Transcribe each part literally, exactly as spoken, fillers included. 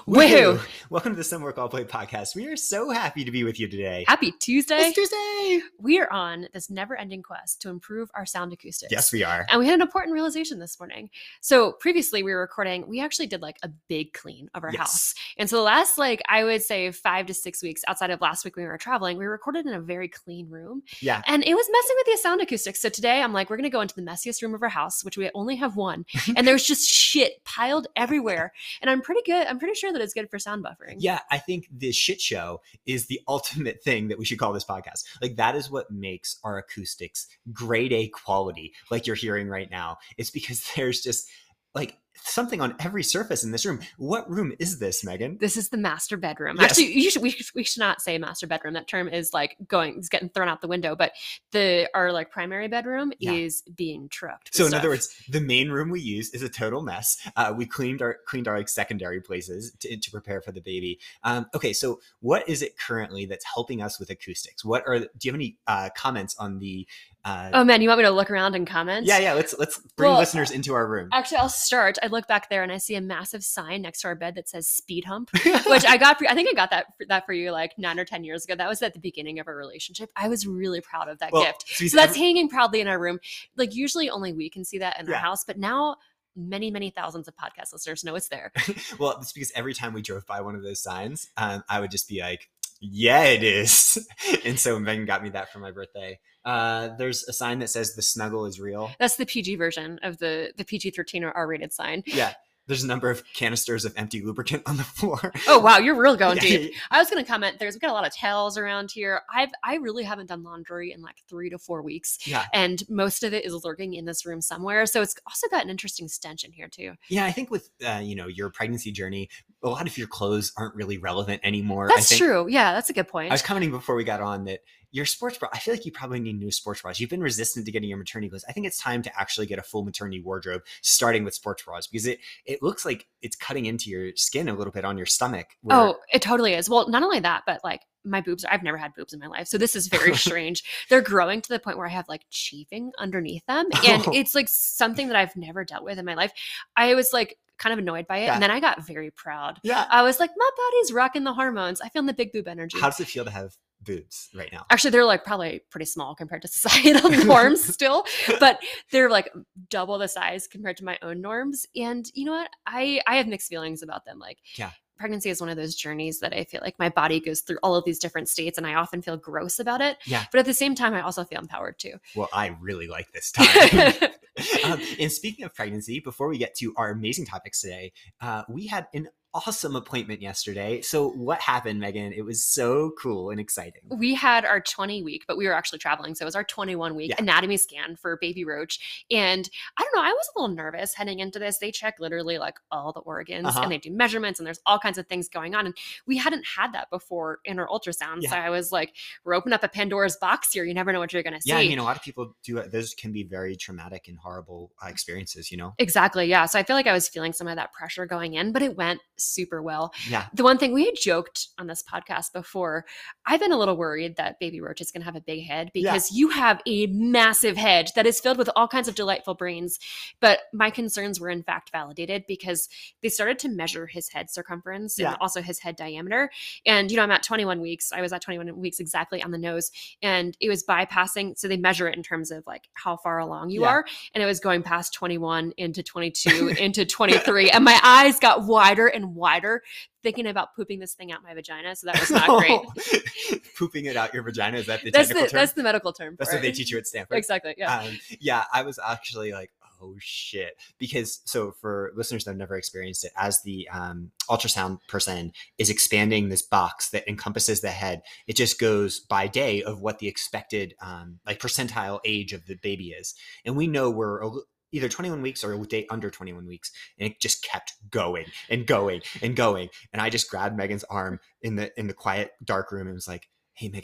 Woohoo! Welcome to the Some Work All Play podcast. We are so happy to be with you today. Happy Tuesday. It's Tuesday. We are on this never-ending quest to improve our sound acoustics. Yes, we are. And we had an important realization this morning. So previously we were recording, we actually did like a big clean of our Yes. house. And so the last, like, I would say five to six weeks outside of last week when we were traveling, we recorded in a very clean room. Yeah. And it was messing with the sound acoustics. So today I'm like, we're going to go into the messiest room of our house, which we only have one. And there's just shit piled everywhere. And I'm pretty good. I'm pretty sure that it's good for sound buffering. Yeah, I think the shit show is the ultimate thing that we should call this podcast. Like, that is what makes our acoustics grade A quality, like you're hearing right now. It's because there's just like something on every surface in this room. What room is this, Megan? This is the master bedroom. Yes. Actually, you should, we, should, we should not say master bedroom. That term is like going, is getting thrown out the window. But the our like primary bedroom Yeah. is being trucked. with So in stuff. other words, the main room we use is a total mess. Uh, we cleaned our cleaned our like secondary places to, to prepare for the baby. Um, okay, so what is it currently that's helping us with acoustics? What are do you have any uh, comments on the? Uh, Oh man, you want me to look around and comment? yeah, yeah. Let's let's bring Well, listeners into our room. Actually, I'll start. I look back there and I see a massive sign next to our bed that says speed hump, which I got for, I think I got that, that for you like nine or ten years ago. That was at the beginning of our relationship. I was really proud of that Well, gift. so So that's every- hanging proudly in our room. Like usually only we can see that in Yeah. our house, but now many, many thousands of podcast listeners know it's there. well, it's because every time we drove by one of those signs, um, I would just be like, yeah, it is. And so Megan got me that for my birthday. Uh, there's a sign that says the snuggle is real. That's the P G version of the, the P G thirteen or R rated sign. Yeah. There's a number of canisters of empty lubricant on the floor. Oh, wow. You're real going Yeah. deep. I was going to comment, there's, we got a lot of towels around here. I've, I really haven't done laundry in like three to four weeks. Yeah. And most of it is lurking in this room somewhere. So it's also got an interesting stench in here too. Yeah, I think with uh, you know, your pregnancy journey, a lot of your clothes aren't really relevant anymore. That's I think, true. Yeah, that's a good point. I was commenting before we got on that your sports bra, I feel like you probably need new sports bras. You've been resistant to getting your maternity clothes. I think it's time to actually get a full maternity wardrobe, starting with sports bras, because it it looks like it's cutting into your skin a little bit on your stomach. where- Oh, it totally is. Well, not only that, but like my boobs, I've never had boobs in my life. So this is very strange. They're growing to the point where I have like chafing underneath them. And Oh. it's like something that I've never dealt with in my life. I was like kind of annoyed by it. Yeah. And then I got very proud. yeah. I was like, my body's rocking the hormones. I feel the big boob energy. How does it feel to have boobs right now? Actually, they're like probably pretty small compared to societal norms still, but they're like double the size compared to my own norms. And you know what? I, I have mixed feelings about them. Like, Yeah. pregnancy is one of those journeys that I feel like my body goes through all of these different states and I often feel gross about it. Yeah. But at the same time, I also feel empowered too. Well, I really like this time. um, and speaking of pregnancy, before we get to our amazing topics today, uh, we had an awesome appointment yesterday. So what happened, Megan? It was so cool and exciting. We had our twenty week, but we were actually traveling. So it was our twenty-one week Yeah. anatomy scan for baby Roach. And I don't know, I was a little nervous heading into this. They check literally like all the organs Uh-huh. and they do measurements and there's all kinds of things going on. And we hadn't had that before in our ultrasound. Yeah. So I was like, we're opening up a Pandora's box here. You never know what you're going to see. Yeah, I mean, a lot of people do it. Those can be very traumatic and horrible uh, experiences, you know? Exactly. Yeah. So I feel like I was feeling some of that pressure going in, but it went super well. Yeah. The one thing we had joked on this podcast before, I've been a little worried that baby Roach is going to have a big head because you have a massive head that is filled with all kinds of delightful brains. But my concerns were in fact validated because they started to measure his head circumference Yeah. and also his head diameter. And, you know, I'm at twenty-one weeks. I was at twenty-one weeks exactly on the nose and it was bypassing. So they measure it in terms of like how far along you Yeah. are. And it was going past twenty-one into twenty-two into twenty-three. And my eyes got wider and wider thinking about pooping this thing out my vagina. So that was not great. Pooping it out your vagina, is that the That's technical the term? that's the medical term. That's for what they it. teach you at Stanford. Exactly. Yeah. Um, yeah, I was actually like, oh shit. Because so for listeners that have never experienced it, as the um, ultrasound person is expanding this box that encompasses the head, it just goes by day of what the expected um, like percentile age of the baby is. And we know we're a, li- either twenty-one weeks or a day under twenty-one weeks. And it just kept going and going and going. And I just grabbed Megan's arm in the in the quiet dark room and was like, hey, Megan,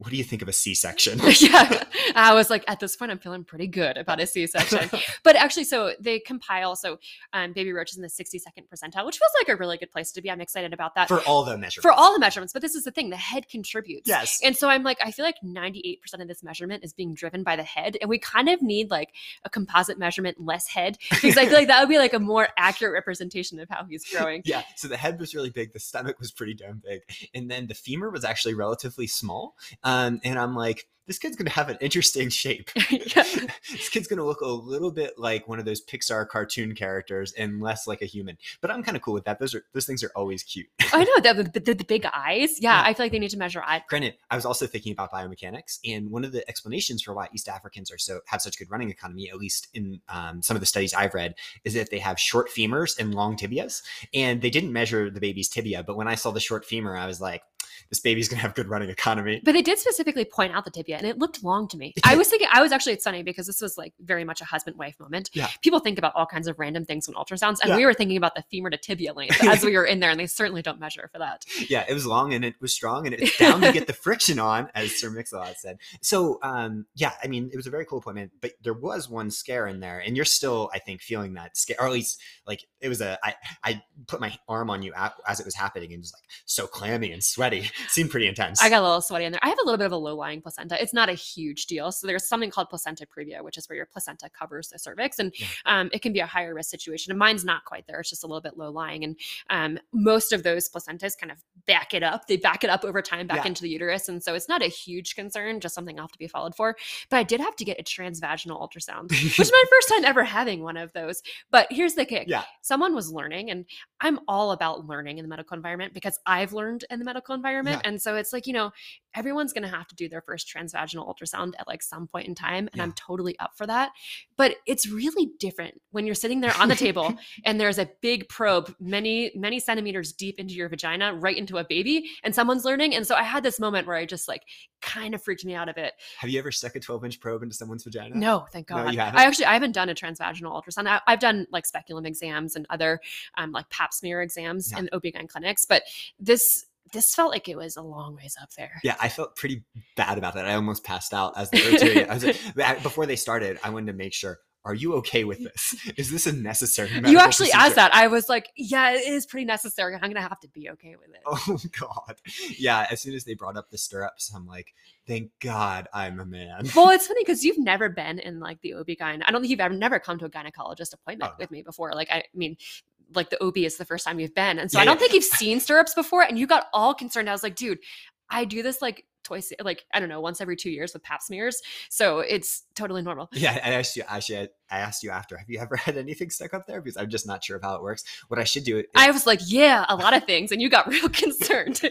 what do you think of a C-section? Yeah. I was like, at this point, I'm feeling pretty good about a C-section. But actually, so they compile, so um, Baby Roach is in the sixty-second percentile, which feels like a really good place to be. I'm excited about that. For all the measurements. For all the measurements. But this is the thing, the head contributes. Yes. And so I'm like, I feel like ninety-eight percent of this measurement is being driven by the head. And we kind of need like a composite measurement, less head, because I feel like that would be like a more accurate representation of how he's growing. Yeah. So the head was really big. The stomach was pretty damn big. And then the femur was actually relatively small. Um, and I'm like, this kid's going to have an interesting shape. Yeah. This kid's going to look a little bit like one of those Pixar cartoon characters and less like a human. But I'm kind of cool with that. Those are those things are always cute. I know, the, the, the, the big eyes. Yeah, Yeah. I feel like they need to measure eye. Granted, I was also thinking about biomechanics, and one of the explanations for why East Africans are so have such good running economy, at least in um, some of the studies I've read, is that they have short femurs and long tibias. And they didn't measure the baby's tibia, but when I saw the short femur, I was like, this baby's going to have good running economy. But they did specifically point out the tibia, and it looked long to me. I was thinking, I was actually, it's funny because this was like very much a husband-wife moment. Yeah. People think about all kinds of random things when ultrasounds, and Yeah. we were thinking about the femur to tibia length as we were in there, and they certainly don't measure for that. Yeah, it was long and it was strong and it's down to get the friction on, as Sir Mix-a-Lot said. So, um, yeah, I mean, it was a very cool appointment, but there was one scare in there, and you're still, I think, feeling that scare, or at least like it was a, I, I put my arm on you as it was happening and it was like so clammy and sweaty. Seemed pretty intense. I got a little sweaty in there. I have a little bit of a low-lying placenta. It's not a huge deal. So there's something called placenta previa, which is where your placenta covers the cervix, and Yeah. um, it can be a higher risk situation. And mine's not quite there. It's just a little bit low-lying. And um, most of those placentas kind of back it up. They back it up over time back Yeah. into the uterus. And so it's not a huge concern, just something I'll have to be followed for. But I did have to get a transvaginal ultrasound, which is my first time ever having one of those. But here's the kick. Yeah. Someone was learning, and I'm all about learning in the medical environment because I've learned in the medical environment. Yeah. And so it's like, you know, everyone's going to have to do their first transvaginal ultrasound at like some point in time. And Yeah. I'm totally up for that. But it's really different when you're sitting there on the table and there's a big probe many, many centimeters deep into your vagina, right into a baby, and someone's learning. And so I had this moment where I just like kind of freaked me out a bit. Have you ever stuck a twelve inch probe into someone's vagina? No, thank No, God. you haven't? I actually, I haven't done a transvaginal ultrasound. I, I've done like speculum exams and other um, like pap smear exams Yeah. in O B G Y N clinics, but this, this felt like it was a long ways up there. Yeah, I felt pretty bad about that. I almost passed out as they were doing it. I was like, before they started, I wanted to make sure, are you okay with this? Is this a necessary medical You actually procedure? asked that. I was like, yeah, it is pretty necessary. I'm going to have to be okay with it. Oh God. Yeah. As soon as they brought up the stirrups, I'm like, thank God I'm a man. Well, it's funny because you've never been in like the O B G Y N. I don't think you've ever never come to a gynecologist appointment Oh, no. with me before. Like, I mean, like the O B is the first time you've been. And so Yeah, I don't yeah. think you've seen stirrups before. And you got all concerned. I was like, dude, I do this like twice, like, I don't know, once every two years with pap smears. So it's totally normal. Yeah, I asked you. Actually, I asked you after. Have you ever had anything stuck up there? Because I'm just not sure of how it works. What I should do is, I was like, yeah, a lot of things. And you got real concerned.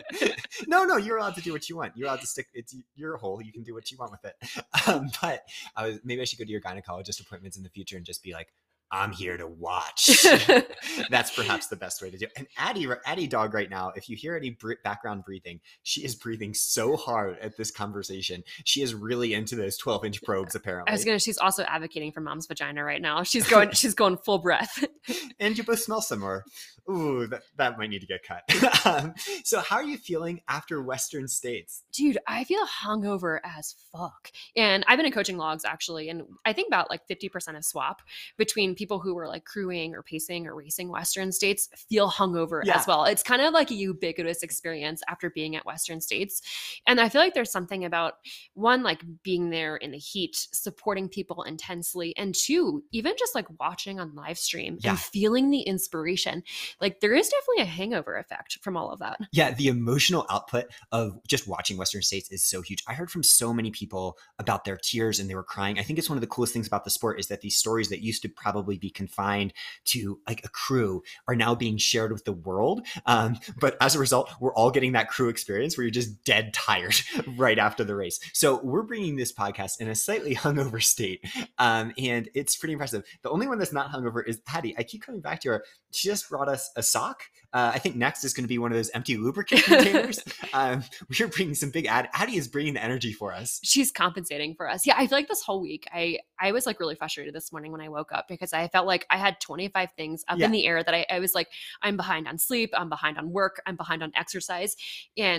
no, no, you're allowed to do what you want. You're allowed to stick. It's your hole. You can do what you want with it. Um, but I was maybe I should go to your gynecologist appointments in the future and just be like, I'm here to watch. That's perhaps the best way to do it. And Addie, Addie dog right now, if you hear any br- background breathing, she is breathing so hard at this conversation. She is really into those twelve inch probes, apparently. I was gonna. She's also advocating for mom's vagina right now. She's going. She's going full breath. And you both smell similar. Ooh, that, that might need to get cut. um, so how are you feeling after Western States? Dude, I feel hungover as fuck. And I've been in coaching logs actually, and I think about like fifty percent of swap between people who were like crewing or pacing or racing Western States feel hungover Yeah. as well. It's kind of like a ubiquitous experience after being at Western States. And I feel like there's something about one, like being there in the heat, supporting people intensely, and two, even just like watching on live stream Yeah. and feeling the inspiration. Like there is definitely a hangover effect from all of that. Yeah, the emotional output of just watching Western States is so huge. I heard from so many people about their tears and they were crying. I think it's one of the coolest things about the sport is that these stories that used to probably be confined to like a crew are now being shared with the world. Um, but as a result, we're all getting that crew experience where you're just dead tired right after the race. So we're bringing this podcast in a slightly hungover state. Um, and it's pretty impressive. The only one that's not hungover is Addie. I keep coming back to her. She just brought us a sock. Uh, I think next is going to be one of those empty lubricant containers. um, we're bringing some big ad. Addie is bringing the energy for us. She's compensating for us. Yeah, I feel like this whole week, I I was like really frustrated this morning when I woke up because I felt like I had twenty-five things up Yeah. in the air that I, I was like, I'm behind on sleep, I'm behind on work, I'm behind on exercise. And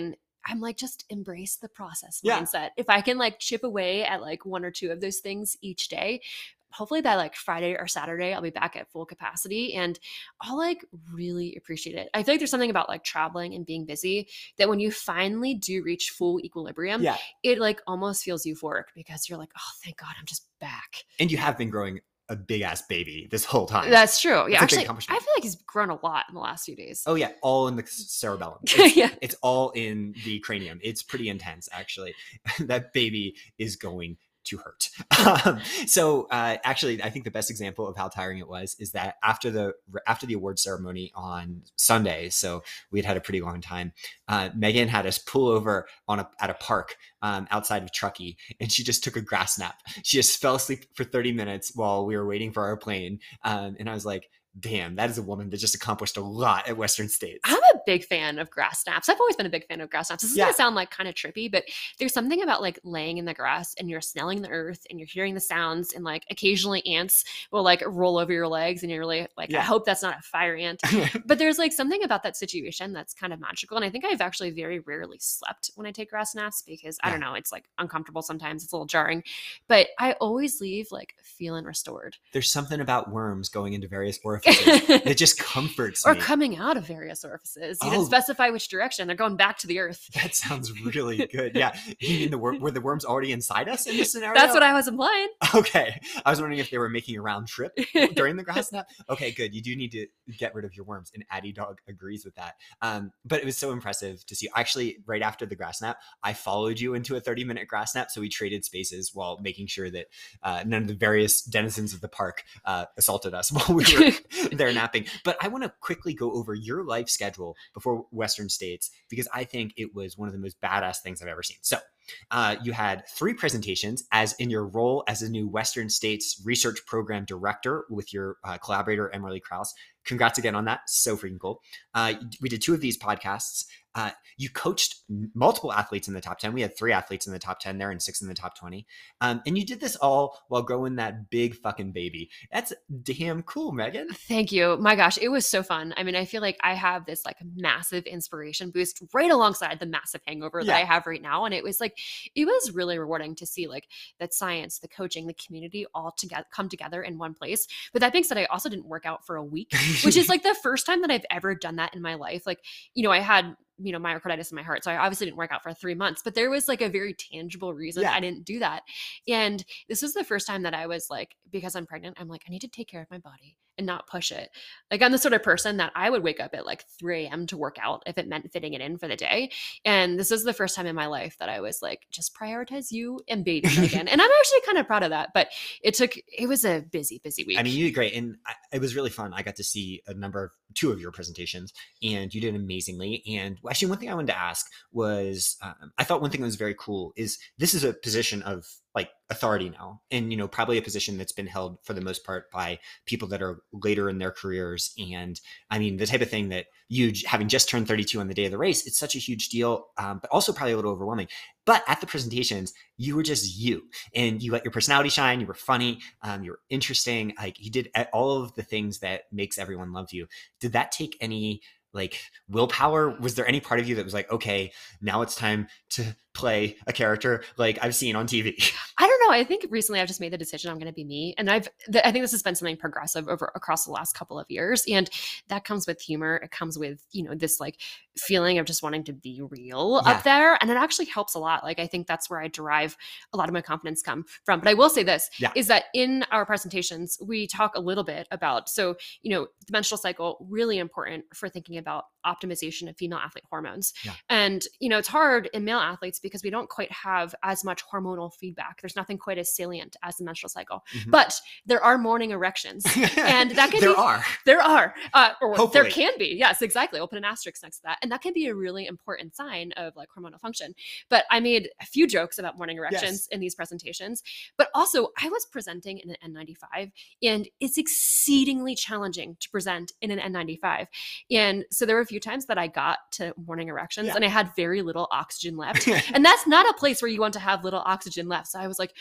I'm like, just embrace the process Yeah. mindset. If I can like chip away at like one or two of those things each day, hopefully by like Friday or Saturday, I'll be back at full capacity and I'll like really appreciate it. I feel like there's something about like traveling and being busy that when you finally do reach full equilibrium, Yeah. it like almost feels euphoric because you're like, oh, thank God, I'm just back. And you have been growing a big ass baby this whole time. That's true. Yeah, It's a big actually, I feel like he's grown a lot in the last few days. Oh yeah, all in the cerebellum. It's, Yeah. it's all in the cranium. It's pretty intense, actually. That baby is going to hurt. Um, so uh, actually, I think the best example of how tiring it was is that after the after the award ceremony on Sunday, so we had had a pretty long time. Uh, Megan had us pull over on a at a park um, outside of Truckee, and she just took a grass nap. She just fell asleep for thirty minutes while we were waiting for our plane, um, and I was like, damn, that is a woman that just accomplished a lot at Western States. I'm a big fan of grass naps. I've always been a big fan of grass naps. This is Yeah. gonna sound like kind of trippy, but there's something about like laying in the grass and you're smelling the earth and you're hearing the sounds and like occasionally ants will like roll over your legs and you're really like, Yeah. I hope that's not a fire ant. But there's like something about that situation that's kind of magical. And I think I've actually very rarely slept when I take grass naps because I Yeah. don't know, it's like uncomfortable sometimes. It's a little jarring, but I always leave like feeling restored. There's something about worms going into various orifices that just comforts Or me. coming out of various orifices. You Oh. didn't specify which direction. They're going back to the earth. That sounds really good. Yeah. You mean the wor- were the worms already inside us in this scenario? That's what I was implying. Okay. I was wondering if they were making a round trip during the grass nap. Okay, good. You do need to get rid of your worms. And Addie Dog agrees with that. Um, but it was so impressive to see. Actually, right after the grass nap, I followed you into a thirty minute grass nap. So we traded spaces while making sure that uh, none of the various denizens of the park uh, assaulted us while we were there napping. But I want to quickly go over your life schedule before Western States, because I think it was one of the most badass things I've ever seen. So uh, you had three presentations as in your role as a new Western States Research Program Director with your uh, collaborator, Emily Krause. Congrats again on that. So freaking cool. Uh, we did two of these podcasts. Uh, you coached multiple athletes in the top ten. We had three athletes in the top ten there and six in the top twenty. Um, and you did this all while growing that big fucking baby. That's damn cool, Megan. Thank you. My gosh, it was so fun. I mean, I feel like I have this like massive inspiration boost right alongside the massive hangover Yeah. that I have right now. And it was like, it was really rewarding to see like that science, the coaching, the community all together come together in one place. But that being said, I also didn't work out for a week, which is like the first time that I've ever done that in my life. Like, you know, I had you know, myocarditis in my heart. So I obviously didn't work out for three months, but there was like a very tangible reason Yeah. I didn't do that. And this was the first time that I was like, because I'm pregnant, I'm like, I need to take care of my body and not push it. Like I'm the sort of person that I would wake up at like three a.m. to work out if it meant fitting it in for the day. And this is the first time in my life that I was like, just prioritize you and baby Megan. And I'm actually kind of proud of that, but it took, it was a busy, busy week. I mean, you did great. And I, it was really fun. I got to see a number of, two of your presentations and you did amazingly. And actually one thing I wanted to ask was, um, I thought one thing that was very cool is this is a position of like authority now. And, you know, probably a position that's been held for the most part by people that are later in their careers. And I mean, the type of thing that you having just turned thirty-two on the day of the race, it's such a huge deal, um, but also probably a little overwhelming. But at the presentations, you were just you and you let your personality shine. You were funny. Um, you were interesting. Like you did all of the things that makes everyone love you. Did that take any like willpower? Was there any part of you that was like, okay, now it's time to play a character like I've seen on T V? I don't know. I think recently I've just made the decision I'm going to be me. And I've, th- I think this has been something progressive over across the last couple of years. And that comes with humor. It comes with, you know, this like feeling of just wanting to be real Yeah. up there. And it actually helps a lot. Like, I think that's where I derive a lot of my confidence come from. But I will say this Yeah. is that in our presentations, we talk a little bit about, so, you know, the menstrual cycle, really important for thinking about optimization of female athlete hormones. Yeah. And, you know, it's hard in male athletes because we don't quite have as much hormonal feedback. There's nothing quite as salient as the menstrual cycle, Mhm. but there are morning erections. And that can there be- are. There are, uh, or Hopefully. there can be. Yes, exactly. I'll put an asterisk next to that. And that can be a really important sign of like hormonal function. But I made a few jokes about morning erections Yes. in these presentations. But also I was presenting in an N ninety-five and it's exceedingly challenging to present in an N ninety-five. And so there were a few times that I got to morning erections Yeah. and I had very little oxygen left. And that's not a place where you want to have little oxygen left. So I was like,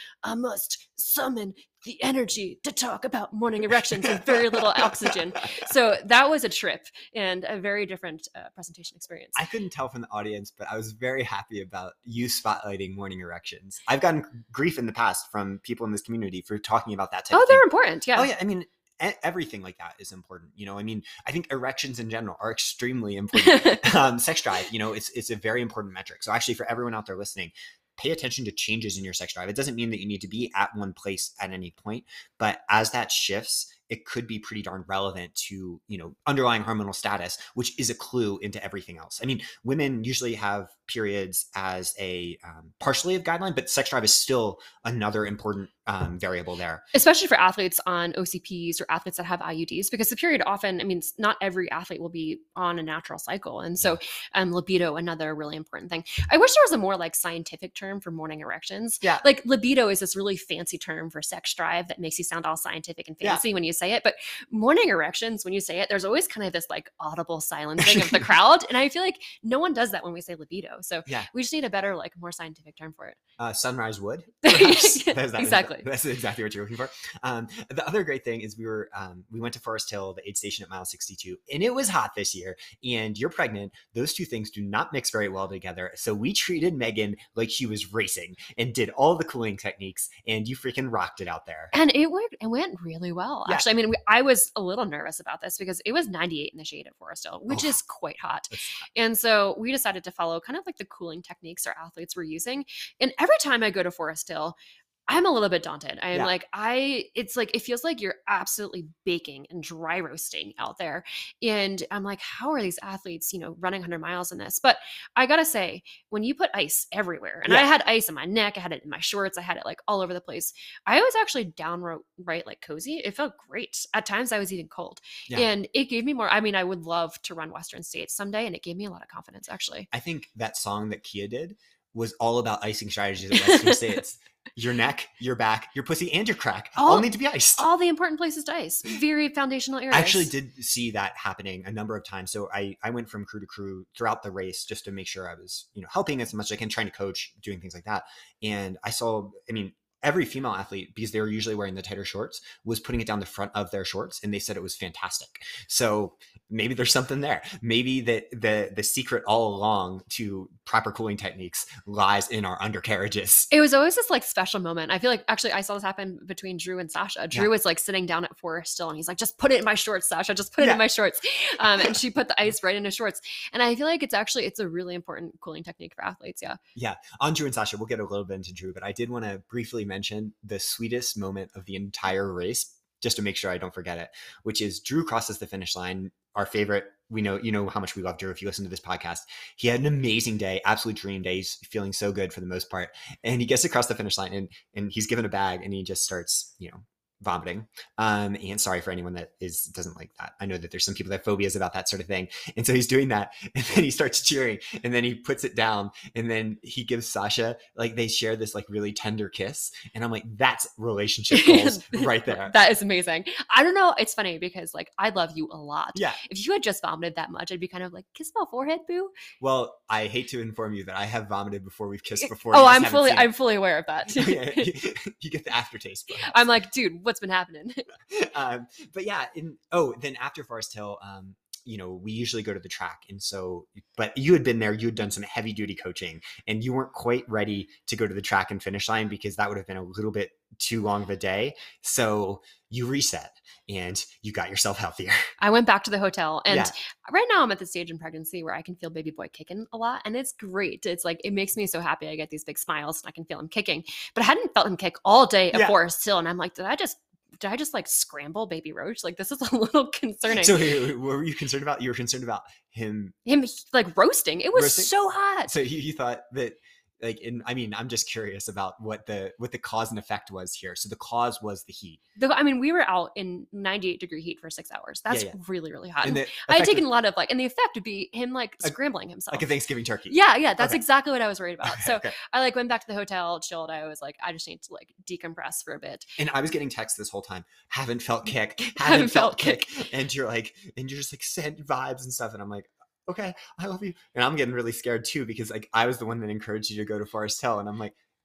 I must summon the energy to talk about morning erections with very little oxygen. So that was a trip and a very different uh, presentation experience. I couldn't tell from the audience, but I was very happy about you spotlighting morning erections. I've gotten grief in the past from people in this community for talking about that type oh, of thing. they're important. Yeah. Oh yeah. I mean, everything like that is important. You know, I mean, I think erections in general are extremely important. um, sex drive, you know, it's, it's a very important metric. So actually for everyone out there listening, pay attention to changes in your sex drive. It doesn't mean that you need to be at one place at any point, but as that shifts, it could be pretty darn relevant to, you know, underlying hormonal status, which is a clue into everything else. I mean, women usually have periods as a um, partially of guideline, but sex drive is still another important um, variable there. Especially for athletes on O C Ps or athletes that have I U Ds, because the period often, I mean, not every athlete will be on a natural cycle. And so um, libido, another really important thing. I wish there was a more like scientific term for morning erections. Yeah. Like libido is this really fancy term for sex drive that makes you sound all scientific and fancy yeah. when you say it. But morning erections, when you say it, there's always kind of this like audible silencing of the crowd. And I feel like no one does that when we say libido. So yeah. we just need a better, like more scientific term for it. Uh, sunrise wood. That's that, exactly. That's exactly what you're looking for. Um, the other great thing is we were, um, we went to Forest Hill, the aid station at mile sixty-two, and it was hot this year, and you're pregnant. Those two things do not mix very well together. So we treated Megan like she was racing and did all the cooling techniques, and you freaking rocked it out there. And it worked. It went really well. Yeah. Actually, I mean, we, I was a little nervous about this because it was ninety-eight in the shade at Forest Hill, which oh, is quite hot. hot. And so we decided to follow kind of like the cooling techniques our athletes were using. And every time I go to Forest Hill, I'm a little bit daunted. I'm yeah. like, I, it's like, it feels like you're absolutely baking and dry roasting out there. And I'm like, how are these athletes, you know, running one hundred miles in this? But I gotta say, when you put ice everywhere, and yeah. I had ice in my neck, I had it in my shorts, I had it like all over the place. I was actually downright right, like cozy. It felt great. At times I was even cold. Yeah. And it gave me more, I mean, I would love to run Western States someday. And it gave me a lot of confidence, actually. I think that song that Kia did was all about icing strategies at Western States. Your neck, your back, your pussy, and your crack all, all need to be iced. All the important places to ice. Very foundational areas. I actually did see that happening a number of times. So I, I went from crew to crew throughout the race just to make sure I was, you know, helping as much as I can, trying to coach, doing things like that. And I saw, I mean, every female athlete, because they were usually wearing the tighter shorts, was putting it down the front of their shorts, and they said it was fantastic. So maybe there's something there. Maybe that the the secret all along to proper cooling techniques lies in our undercarriages. It was always this like special moment. I feel like actually I saw this happen between Drew and Sasha. Drew yeah. was like sitting down at Forest Hill, and he's like, just put it in my shorts, Sasha, just put it yeah. in my shorts. Um, and she put the ice right in his shorts. And I feel like it's actually, it's a really important cooling technique for athletes. Yeah. Yeah. On Drew and Sasha, we'll get a little bit into Drew, but I did want to briefly mention the sweetest moment of the entire race, just to make sure I don't forget it, which is Drew crosses the finish line. Our favorite, we know, you know how much we love Drew if you listen to this podcast. He had an amazing day, absolute dream day. He's feeling so good for the most part. And he gets across the finish line, and, and he's given a bag, and he just starts, you know, vomiting. Um, and sorry for anyone that is doesn't like that. I know that there's some people that have phobias about that sort of thing. And so he's doing that, and then he starts cheering, and then he puts it down, and then he gives Sasha, like, they share this like really tender kiss. And I'm like, that's relationship goals right there. That is amazing. I don't know. It's funny because like, I love you a lot. Yeah. If you had just vomited that much, I'd be kind of like, kiss my forehead, boo. Well, I hate to inform you that I have vomited before we've kissed before. Oh, I'm fully, I'm fully aware of that. Yeah, you, you get the aftertaste. Perhaps. I'm like, dude, what's been happening? um, but yeah, in, oh, then after Forest Hill, um, you know, we usually go to the track. And so, but you had been there, you had done some heavy duty coaching, and you weren't quite ready to go to the track and finish line because that would have been a little bit too long of a day. So you reset and you got yourself healthier. I went back to the hotel, and yeah. right now I'm at the stage in pregnancy where I can feel baby boy kicking a lot, and it's great. It's like, it makes me so happy. I get these big smiles and I can feel him kicking, but I hadn't felt him kick all day at yeah. Forest Hill. And I'm like, did I just Did I just like scramble baby Roach? Like, this is a little concerning. So what were you concerned about? You were concerned about him? Him like roasting. It was roasting? so hot. So you, you thought that like, in, I mean, I'm just curious about what the, what the cause and effect was here. So the cause was the heat. The, I mean, we were out in ninety-eight degree heat for six hours. That's yeah, yeah. really, really hot. And I had taken of, a lot of like, and the effect would be him like a, scrambling himself. Like a Thanksgiving turkey. Yeah. Yeah. That's okay. exactly what I was worried about. So okay. I like went back to the hotel, chilled. I was like, I just need to like decompress for a bit. And I was getting texts this whole time. Haven't felt kick. Haven't, haven't felt kick. kick. And you're like, and you're just like send vibes and stuff. And I'm like, okay, I love you. And I'm getting really scared too, because like I was the one that encouraged you to go to Forest Hill. And I'm like,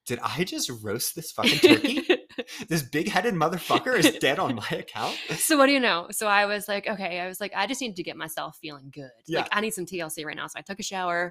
did I just roast this fucking turkey? This big-headed motherfucker is dead on my account. So what do you know? So I was like, okay, I was like, I just need to get myself feeling good. Yeah. Like I need some T L C right now. So I took a shower.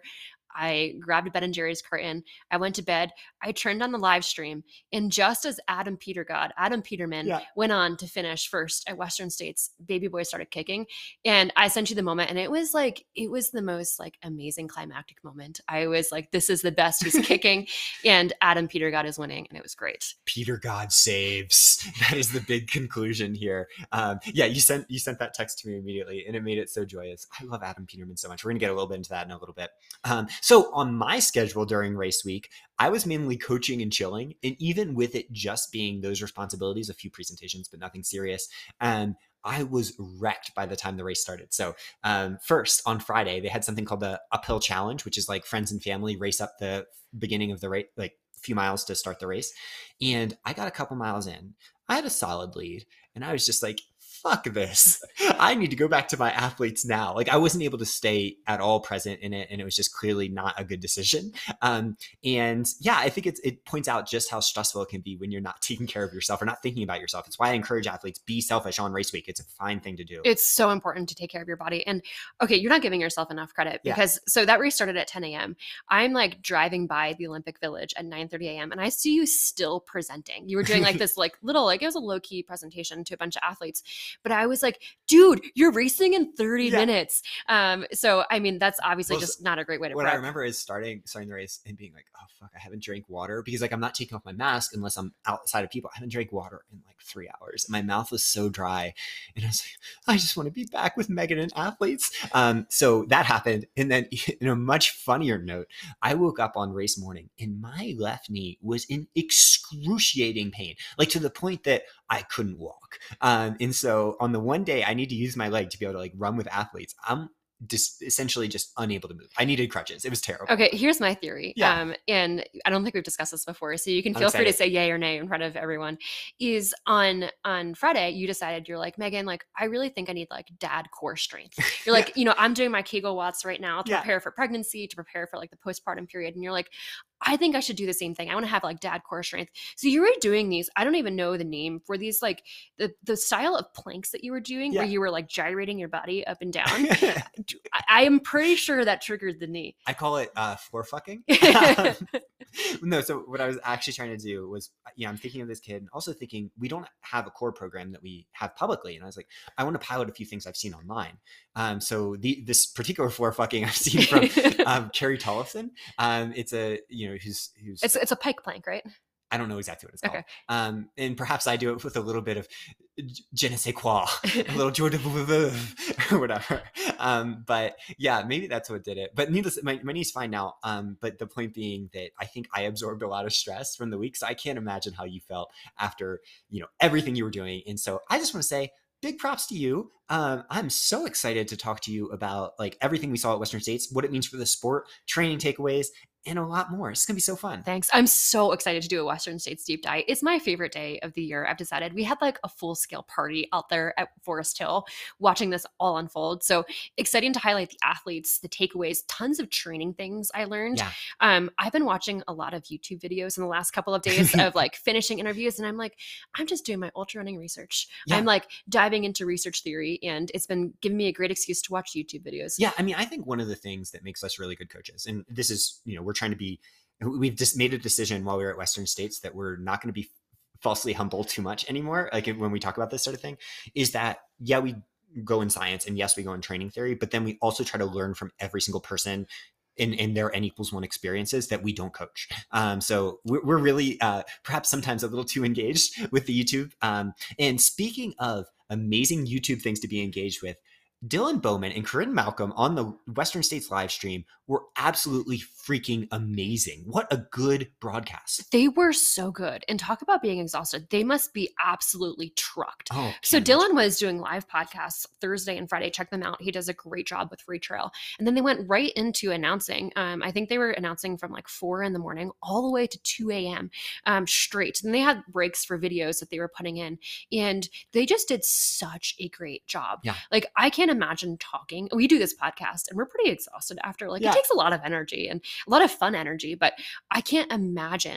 I grabbed a Ben and Jerry's carton. I went to bed. I turned on the live stream. And just as Adam Petergod, Adam Peterman Yeah. went on to finish first at Western States, Baby Boy started kicking. And I sent you the moment. And it was like, it was the most like amazing climactic moment. I was like, this is the best. He's kicking. And Adam Petergod is winning. And it was great. Petergod saves. That is the big conclusion here. Um, yeah, you sent you sent that text to me immediately, and it made it so joyous. I love Adam Peterman so much. We're gonna get a little bit into that in a little bit. Um, so on my schedule during race week, I was mainly coaching and chilling, and even with it just being those responsibilities, a few presentations, but nothing serious. And I was wrecked by the time the race started. So um, first on Friday, they had something called the Uphill Challenge, which is like friends and family race up the beginning of the race, like a few miles to start the race. And I got a couple miles in. I had a solid lead, and I was just like, fuck this. I need to go back to my athletes now. Like I wasn't able to stay at all present in it, and it was just clearly not a good decision. Um, and yeah, I think it's, it points out just how stressful it can be when you're not taking care of yourself or not thinking about yourself. It's why I encourage athletes, be selfish on race week. It's a fine thing to do. It's so important to take care of your body. And okay, you're not giving yourself enough credit because yeah. so that race started at ten a.m. I'm like driving by the Olympic Village at nine thirty a.m. and I see you still presenting. You were doing like this like little, like it was a low key presentation to a bunch of athletes. But I was like, dude, you're racing in thirty yeah. minutes. Um, so, I mean, that's obviously well, just not a great way to What prep. I remember is starting starting the race and being like, oh, fuck, I haven't drank water because like I'm not taking off my mask unless I'm outside of people. I haven't drank water in like three hours. And my mouth was so dry. And I was like, I just want to be back with Megan and athletes. Um, so that happened. And then in a much funnier note, I woke up on race morning and my left knee was in excruciating pain, like to the point that I couldn't walk. Um, and so on the one day I need to use my leg to be able to like run with athletes, I'm just essentially just unable to move. I needed crutches. It was terrible. Okay, here's my theory. Yeah. Um, and I don't think we've discussed this before, so you can feel free to say yay or nay in front of everyone. Is on on Friday, you decided you're like, Megan, like I really think I need like dad core strength. You're like, yeah. you know, I'm doing my Kegel watts right now to yeah. prepare for pregnancy, to prepare for like the postpartum period, and you're like, I think I should do the same thing. I want to have like dad core strength. So you were doing these, I don't even know the name for these, like the, the style of planks that you were doing yeah. where you were like gyrating your body up and down. I, I am pretty sure that triggered the knee. I call it uh, floor fucking. No, so what I was actually trying to do was, yeah, I'm thinking of this kid and also thinking we don't have a core program that we have publicly. And I was like, I want to pilot a few things I've seen online. Um, so the, this particular floor fucking I've seen from um, Carrie Tollefson. Um, it's a, you know, who's, who's, it's, it's a pike plank, right? I don't know exactly what it's called. Okay. Um, and perhaps I do it with a little bit of je ne sais quoi, a little Jordan or whatever. Um, but yeah, maybe that's what did it. But needless, my, my knee's fine now. Um, but the point being that I think I absorbed a lot of stress from the week. So I can't imagine how you felt after, you know, everything you were doing. And so I just want to say, big props to you. Um, I'm so excited to talk to you about like everything we saw at Western States, what it means for the sport, training takeaways, and a lot more. It's going to be so fun. Thanks. I'm so excited to do a Western States deep dive. It's my favorite day of the year. I've decided we had like a full scale party out there at Forest Hill watching this all unfold. So exciting to highlight the athletes, the takeaways, tons of training things I learned. Yeah. Um, I've been watching a lot of YouTube videos in the last couple of days of like finishing interviews. And I'm like, I'm just doing my ultra running research. Yeah. I'm like diving into research theory, and it's been giving me a great excuse to watch YouTube videos. Yeah. I mean, I think one of the things that makes us really good coaches, and this is, you know, we're trying to be, we've just made a decision while we were at Western States that we're not going to be falsely humble too much anymore. Like when we talk about this sort of thing, is that, yeah, we go in science and yes, we go in training theory, but then we also try to learn from every single person in, in their N equals one experiences that we don't coach. Um, so we're, we're really uh, perhaps sometimes a little too engaged with the YouTube. Um, and speaking of amazing YouTube things to be engaged with, Dylan Bowman and Corinne Malcolm on the Western States live stream were absolutely freaking amazing. What a good broadcast. They were so good. And talk about being exhausted. They must be absolutely trucked. Oh, so Dylan was doing live podcasts Thursday and Friday. Check them out. He does a great job with Free Trail. And then they went right into announcing. Um, I think they were announcing from like four in the morning all the way to two a.m. Um, straight. And they had breaks for videos that they were putting in. And they just did such a great job. Yeah. Like I can't imagine talking. We do this podcast and we're pretty exhausted after. Like yeah. It takes a lot of energy and a lot of fun energy, but I can't imagine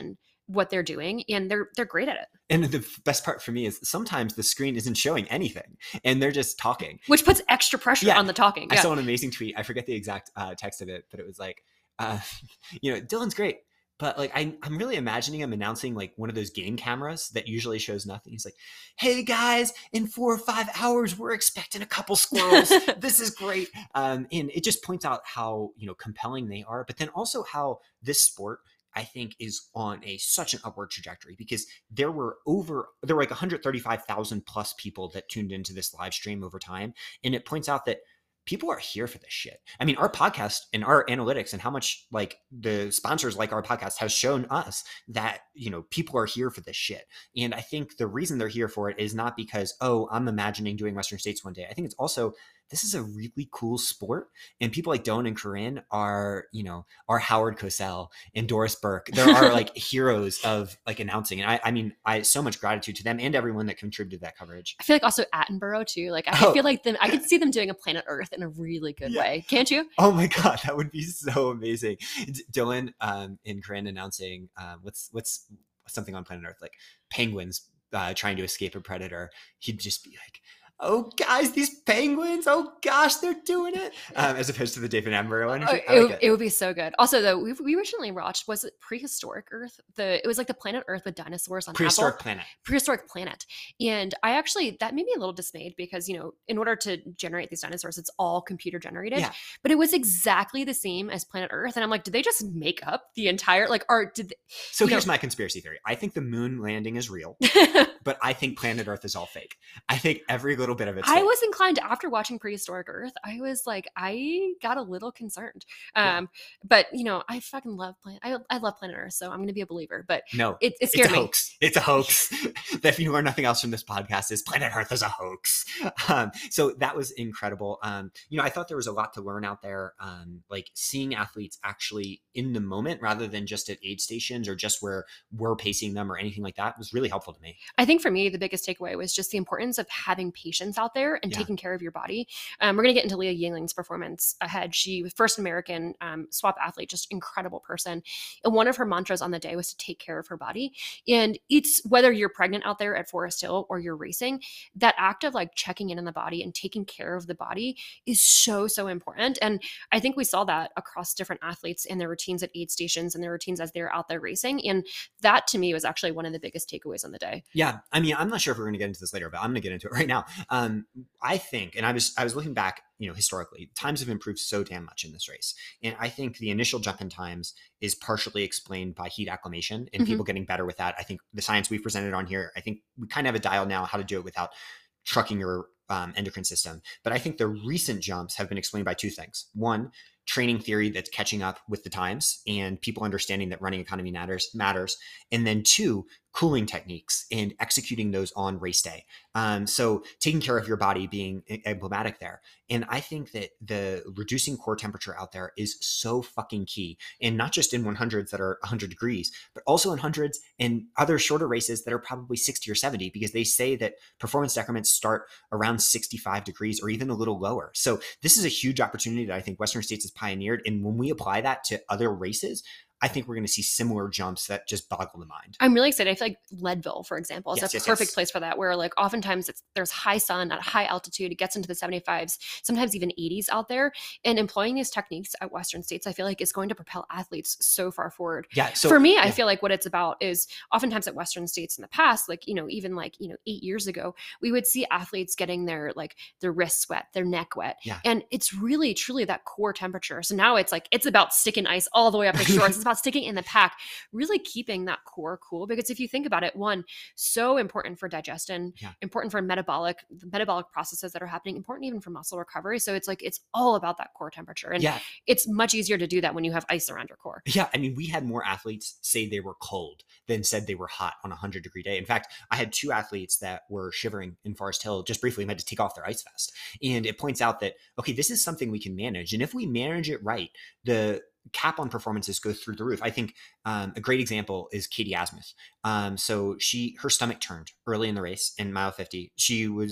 what they're doing, and they're they're great at it. And the best part for me is sometimes the screen isn't showing anything and they're just talking, which puts extra pressure yeah. on the talking. I yeah. saw an amazing tweet. I forget the exact uh, text of it, but it was like, uh, you know, Dylan's great, but like I, I'm really imagining him announcing like one of those game cameras that usually shows nothing. He's like, "Hey guys, in four or five hours, we're expecting a couple squirrels. This is great," um, and it just points out how, you know, compelling they are, but then also how this sport, I think, is on a such an upward trajectory, because there were over there were like one hundred thirty-five thousand plus people that tuned into this live stream over time, and it points out that people are here for this shit. I mean, our podcast and our analytics and how much like the sponsors like our podcast has shown us that, you know, people are here for this shit. And I think the reason they're here for it is not because, oh, I'm imagining doing Western States one day. I think it's also, this is a really cool sport, and people like Dylan and Corinne are, you know, are Howard Cosell and Doris Burke. There are like heroes of like announcing. And I, I mean, I so much gratitude to them and everyone that contributed to that coverage. I feel like also Attenborough too. Like I oh. feel like them, I could see them doing a Planet Earth in a really good yeah. way. Can't you? Oh my God, that would be so amazing. Dylan um, and Corinne announcing um, what's, what's something on Planet Earth, like penguins uh, trying to escape a predator. He'd just be like, "Oh, guys, these penguins, oh gosh, they're doing it," um, as opposed to the David Attenborough one. Oh, it, like it. it would be so good. Also, though, we we recently watched, was it Prehistoric Earth? The It was like the Planet Earth with dinosaurs on Prehistoric Apple. Planet. Prehistoric Planet. And I actually, that made me a little dismayed because, you know, in order to generate these dinosaurs, it's all computer generated. Yeah. But it was exactly the same as Planet Earth. And I'm like, did they just make up the entire, like, or did they, So here's know, my conspiracy theory. I think the moon landing is real, but I think Planet Earth is all fake. I think every little bit of it. I was inclined to, after watching Prehistoric Earth, I was like, I got a little concerned. Um, yeah. But you know, I fucking love Planet. I, I love Planet Earth, so I'm going to be a believer. But no, it, it scared it's a me. Hoax. It's a hoax. If you learn nothing else from this podcast, is Planet Earth is a hoax. Um, so that was incredible. Um, you know, I thought there was a lot to learn out there. Um, like seeing athletes actually in the moment, rather than just at aid stations or just where we're pacing them or anything like that, was really helpful to me. I think for me, the biggest takeaway was just the importance of having patience out there and yeah. taking care of your body. Um, we're going to get into Leah Yingling's performance ahead. She was first American um, swap athlete, just incredible person. And one of her mantras on the day was to take care of her body. And it's whether you're pregnant out there at Forest Hill or you're racing, that act of like checking in on the body and taking care of the body is so, so important. And I think we saw that across different athletes in their routines at aid stations and their routines as they're out there racing. And that to me was actually one of the biggest takeaways on the day. Yeah. I mean, I'm not sure if we're going to get into this later, but I'm going to get into it right now. Um, I think, and I was, I was looking back, you know, historically, times have improved so damn much in this race. And I think the initial jump in times is partially explained by heat acclimation and mm-hmm. people getting better with that. I think the science we've presented on here, I think we kind of have a dial now how to do it without trucking your um, endocrine system. But I think the recent jumps have been explained by two things. One, training theory that's catching up with the times and people understanding that running economy matters matters. And then two, cooling techniques and executing those on race day. Um, so taking care of your body being emblematic there. And I think that the reducing core temperature out there is so fucking key. And not just in hundreds that are one hundred degrees, but also in hundreds and other shorter races that are probably sixty or seventy, because they say that performance decrements start around sixty-five degrees or even a little lower. So this is a huge opportunity that I think Western States has pioneered. And when we apply that to other races, I think we're going to see similar jumps that just boggle the mind. I'm really excited. I feel like Leadville, for example, is yes, a yes, perfect yes. place for that, where like oftentimes it's, there's high sun at a high altitude. It gets into the seventy-fives, sometimes even eighties out there. And employing these techniques at Western States, I feel like is going to propel athletes so far forward. Yeah. So for me, yeah. I feel like what it's about is oftentimes at Western States in the past, like, you know, even like, you know, eight years ago, we would see athletes getting their, like their wrists wet, their neck wet. Yeah. And it's really, truly that core temperature. So now it's like, it's about sticking ice all the way up the shores. It's about sticking in the pack, really keeping that core cool. Because if you think about it, one, so important for digestion, yeah. important for metabolic, the metabolic processes that are happening, important even for muscle recovery. So it's like, it's all about that core temperature. And yeah. it's much easier to do that when you have ice around your core. Yeah. I mean, we had more athletes say they were cold than said they were hot on a hundred degree day. In fact, I had two athletes that were shivering in Forest Hill just briefly, had to take off their ice vest. And it points out that, okay, this is something we can manage. And if we manage it right, the cap on performances go through the roof. I think um, a great example is Katie Asmuth. Um, so she, her stomach turned early in the race in mile fifty. She was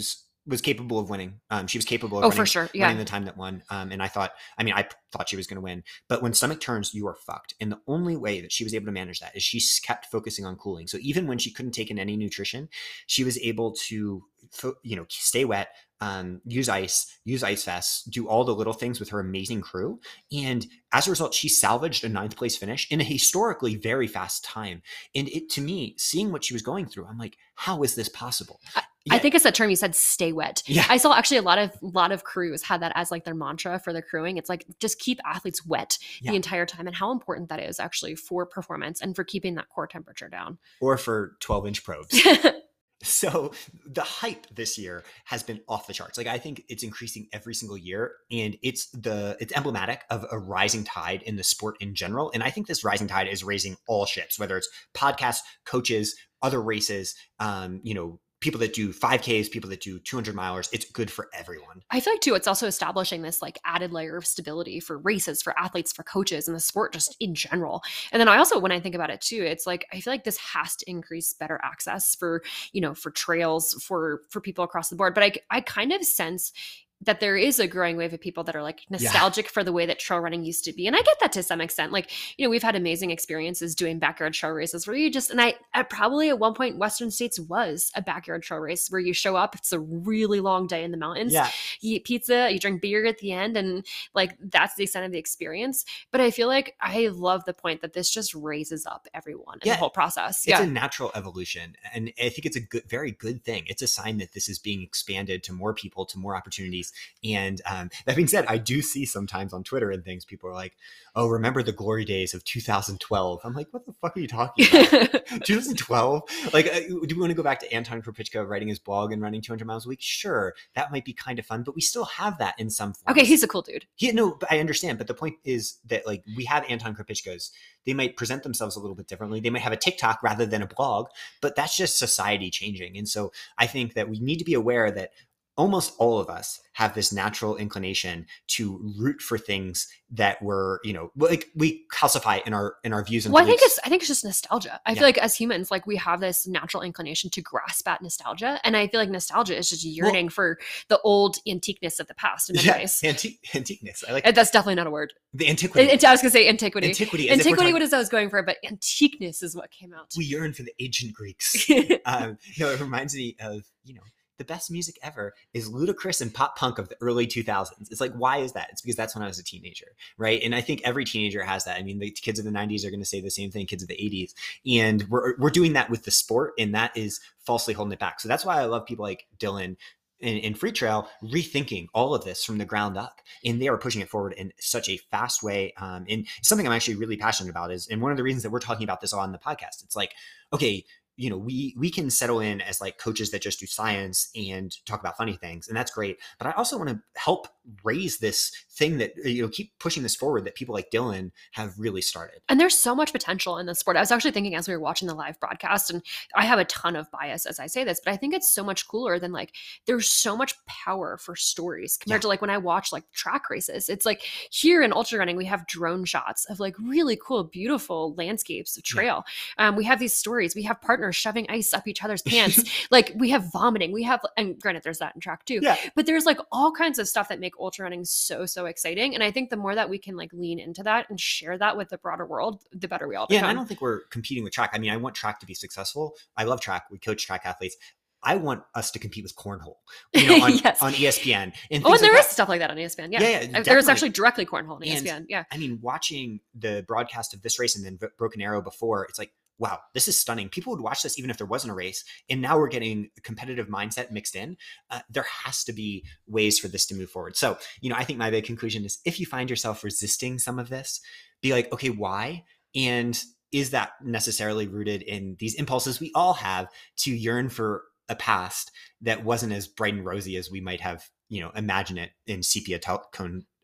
was capable of winning. Um, she was capable of oh, winning, for sure. Yeah. winning the time that won. Um, and I thought, I mean, I p- thought she was going to win, but when stomach turns, you are fucked. And the only way that she was able to manage that is she kept focusing on cooling. So even when she couldn't take in any nutrition, she was able to, you know, stay wet, um, use ice, use ice vests, do all the little things with her amazing crew. And as a result, she salvaged a ninth place finish in a historically very fast time. And it, to me, seeing what she was going through, I'm like, how is this possible? I, Yeah. I think it's that term you said, stay wet. Yeah. I saw actually a lot of lot of crews had that as like their mantra for their crewing. It's like, just keep athletes wet Yeah. the entire time, and how important that is actually for performance and for keeping that core temperature down. Or for twelve inch probes. So the hype this year has been off the charts. Like, I think it's increasing every single year, and it's the it's emblematic of a rising tide in the sport in general. And I think this rising tide is raising all ships, whether it's podcasts, coaches, other races, um, you know, people that do five Ks, people that do two hundred milers. It's good for everyone. I feel like too, it's also establishing this like added layer of stability for races, for athletes, for coaches, and the sport just in general. And then I also, when I think about it too, it's like, I feel like this has to increase better access for, you know, for trails, for, for people across the board. But I, I kind of sense that there is a growing wave of people that are like nostalgic yeah. for the way that trail running used to be. And I get that to some extent. Like, you know, we've had amazing experiences doing backyard trail races where you just, and I, I probably at one point Western States was a backyard trail race where you show up, it's a really long day in the mountains. Yeah. You eat pizza, you drink beer at the end, and like, that's the extent of the experience. But I feel like I love the point that this just raises up everyone in yeah. the whole process. It's yeah. a natural evolution. And I think it's a good, very good thing. It's a sign that this is being expanded to more people, to more opportunities. And um, that being said, I do see sometimes on Twitter and things, people are like, oh, remember the glory days of two thousand twelve. I'm like, what the fuck are you talking about? twenty twelve? Like, uh, do we want to go back to Anton Kropitschko writing his blog and running two hundred miles a week? Sure, that might be kind of fun, but we still have that in some form. Okay, he's a cool dude. Yeah, no, but I understand. But the point is that, like, we have Anton Kropitschko's. They might present themselves a little bit differently. They might have a TikTok rather than a blog, but that's just society changing. And so I think that we need to be aware that almost all of us have this natural inclination to root for things that were, you know, like we calcify in our in our views and well, beliefs. I think it's I think it's just nostalgia. I yeah. feel like as humans, like we have this natural inclination to grasp at nostalgia, and I feel like nostalgia is just yearning well, for the old antiqueness of the past. In many yeah, ways, antique antiqueness. I like that. That's definitely not a word. The antiquity. It, I was gonna say antiquity. Antiquity. Antiquity. What is I was going for, but antiqueness is what came out. We yearn for the ancient Greeks. um, no, it reminds me of, you know, the best music ever is ludicrous and pop punk of the early two thousands. It's like, why is that? It's because that's when I was a teenager, right? And I think every teenager has that. I mean, the kids of the nineties are going to say the same thing, kids of the eighties. And we're we're doing that with the sport, and that is falsely holding it back. So that's why I love people like Dylan and, and Freetrail rethinking all of this from the ground up. And they are pushing it forward in such a fast way. Um, and something I'm actually really passionate about is, and one of the reasons that we're talking about this on the podcast, it's like, okay, you know, we we can settle in as like coaches that just do science and talk about funny things, and that's great. But I also want to help raise this thing that, you know, keep pushing this forward that people like Dylan have really started. And there's so much potential in the sport. I was actually thinking as we were watching the live broadcast, and I have a ton of bias as I say this, but I think it's so much cooler than like, there's so much power for stories compared yeah. to like when I watch like track races. It's like here in ultra running, we have drone shots of like really cool, beautiful landscapes of trail. Yeah. Um, we have these stories. We have partners shoving ice up each other's pants. Like we have vomiting. We have, and granted, there's that in track too. Yeah. But there's like all kinds of stuff that make ultra running so, so exciting. And I think the more that we can like lean into that and share that with the broader world, the better we all become. Yeah, and I don't think we're competing with track. I mean, I want track to be successful. I love track. We coach track athletes. I want us to compete with cornhole, you know, on, yes. on E S P N. And oh, and there like is that. stuff like that on E S P N. Yeah, yeah, yeah there's actually directly cornhole on E S P N. And, yeah, I mean, watching the broadcast of this race and then Broken Arrow before, it's like, wow, this is stunning. People would watch this even if there wasn't a race. And now we're getting a competitive mindset mixed in. Uh, there has to be ways for this to move forward. So, you know, I think my big conclusion is if you find yourself resisting some of this, be like, okay, why? And is that necessarily rooted in these impulses we all have to yearn for a past that wasn't as bright and rosy as we might have, you know, imagined it in sepia tone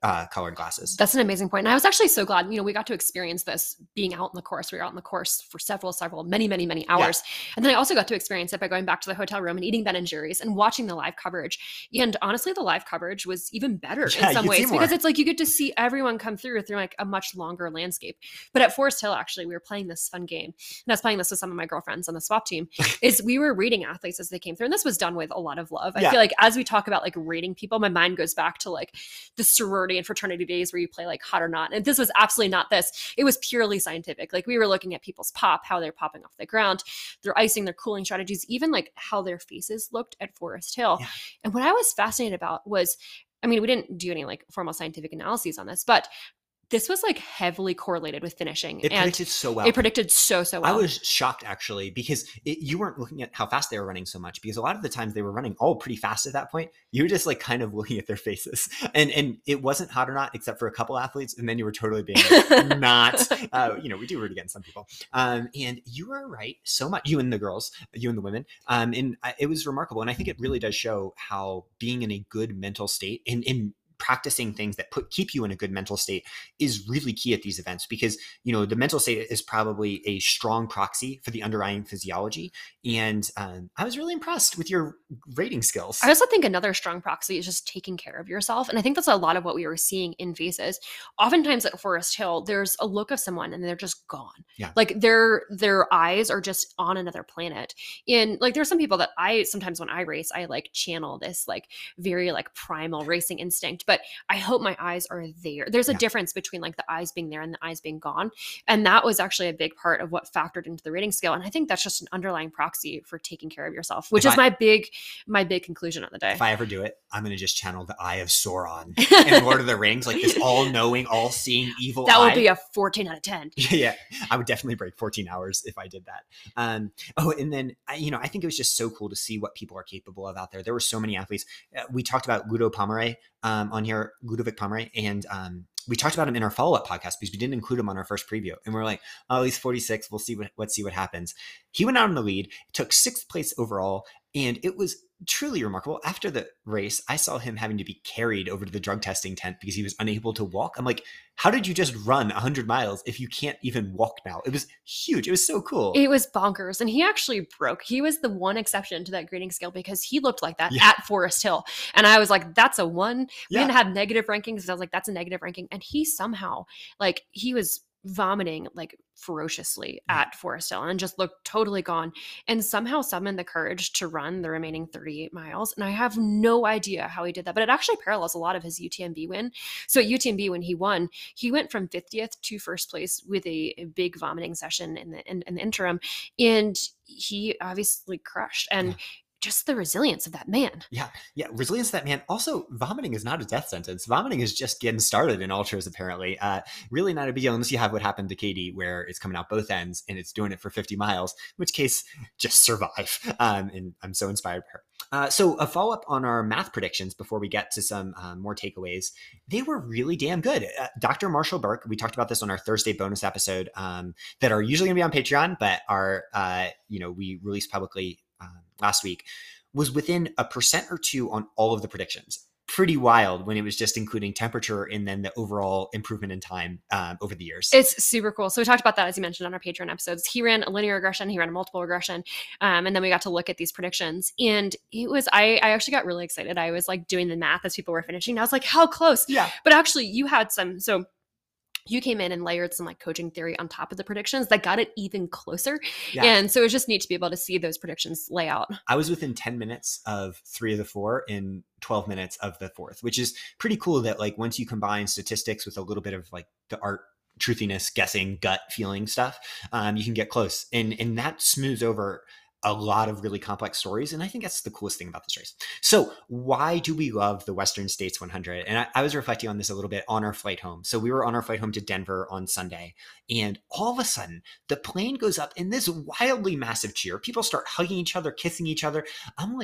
uh, colored glasses. That's an amazing point. And I was actually so glad, you know, we got to experience this being out in the course. We were out in the course for several, several, many, many, many hours. Yeah. And then I also got to experience it by going back to the hotel room and eating Ben and Jerry's and watching the live coverage. And honestly, the live coverage was even better yeah, in some ways because it's like you get to see everyone come through through like a much longer landscape. But at Forest Hill, actually, we were playing this fun game. And I was playing this with some of my girlfriends on the swap team, is we were rating athletes as they came through. And this was done with a lot of love. I yeah. feel like as we talk about like rating people, my mind goes back to like the sorority and fraternity days where you play like hot or not. And this was absolutely not this. It was purely scientific. Like we were looking at people's pop, how they're popping off the ground, their icing, their cooling strategies, even like how their faces looked at Forest Hill. Yeah. And what I was fascinated about was, I mean, we didn't do any like formal scientific analyses on this, but this was like heavily correlated with finishing. It predicted so well. It predicted so, so well. I was shocked actually because it, you weren't looking at how fast they were running so much because a lot of the times they were running all pretty fast at that point. You were just like kind of looking at their faces and, and it wasn't hot or not except for a couple athletes. And then you were totally being like, not, uh, you know, we do root against some people. Um, and you were right so much, you and the girls, you and the women. Um, and I, it was remarkable. And I think it really does show how being in a good mental state and in practicing things that put keep you in a good mental state is really key at these events because, you know, the mental state is probably a strong proxy for the underlying physiology. And um, I was really impressed with your rating skills. I also think another strong proxy is just taking care of yourself. And I think that's a lot of what we were seeing in faces. Oftentimes at Forest Hill, there's a look of someone and they're just gone. Yeah. Like their, their eyes are just on another planet. And like, there's some people that I, sometimes when I race, I like channel this like very like primal racing instinct. But I hope my eyes are there. There's a yeah. difference between like the eyes being there and the eyes being gone. And that was actually a big part of what factored into the rating scale. And I think that's just an underlying proxy for taking care of yourself, which if is I, my big, my big conclusion of the day. If I ever do it, I'm going to just channel the eye of Sauron in Lord of the Rings, like this all knowing, all seeing evil that eye. would be a fourteen out of ten. Yeah. I would definitely break fourteen hours if I did that. Um, oh, and then, I, you know, I think it was just so cool to see what people are capable of out there. There were so many athletes. Uh, we talked about Ludo Pomeray um, on here, Ludovic Pomeray, and um, we talked about him in our follow-up podcast because we didn't include him on our first preview. And we're like, oh, he's forty-six. We'll see what, let's see what happens. He went out in the lead, took sixth place overall. And it was truly remarkable. After the race, I saw him having to be carried over to the drug testing tent because he was unable to walk. I'm like, how did you just run one hundred miles if you can't even walk now? It was huge. It was so cool. It was bonkers. And he actually broke. He was the one exception to that grading scale because he looked like that yeah. at Forest Hill. And I was like, that's a one. We yeah. didn't have negative rankings. I was like, that's a negative ranking. And he somehow, like, he was vomiting like ferociously at Forest Hill and just looked totally gone and somehow summoned the courage to run the remaining thirty-eight miles. And I have no idea how he did that, but it actually parallels a lot of his U T M B win. So at U T M B, when he won, he went from fiftieth to first place with a, a big vomiting session in the, in, in the interim. And he obviously crushed. And yeah. just the resilience of that man. Yeah. Yeah. Resilience of that man. Also, vomiting is not a death sentence. Vomiting is just getting started in ultras, apparently. Uh, really not a big deal unless you have what happened to Katie, where it's coming out both ends and it's doing it for fifty miles, in which case just survive. Um, and I'm so inspired by her. Uh, so a follow-up on our math predictions before we get to some uh, more takeaways. They were really damn good. Uh, Doctor Marshall Burke, we talked about this on our Thursday bonus episode um, that are usually going to be on Patreon, but are, uh, you know, we released publicly uh, last week, was within a percent or two on all of the predictions. Pretty wild when it was just including temperature and then the overall improvement in time um, over the years. It's super cool. So we talked about that, as you mentioned, on our Patreon episodes. He ran a linear regression, he ran a multiple regression. Um, and then we got to look at these predictions. And it was, I, I actually got really excited. I was like doing the math as people were finishing. And I was like, how close? Yeah. But actually you had some, so you came in and layered some like coaching theory on top of the predictions that got it even closer. Yeah. And so it was just neat to be able to see those predictions lay out. I was within ten minutes of three of the four in twelve minutes of the fourth, which is pretty cool that like once you combine statistics with a little bit of like the art, truthiness, guessing, gut feeling stuff, um, you can get close. And, and that smooths over a lot of really complex stories. And I think that's the coolest thing about this race. So why do we love the Western States one hundred? And I, I was reflecting on this a little bit on our flight home. So we were on our flight home to Denver on Sunday, and all of a sudden the plane goes up in this wildly massive cheer. People start hugging each other, kissing each other. I'm like,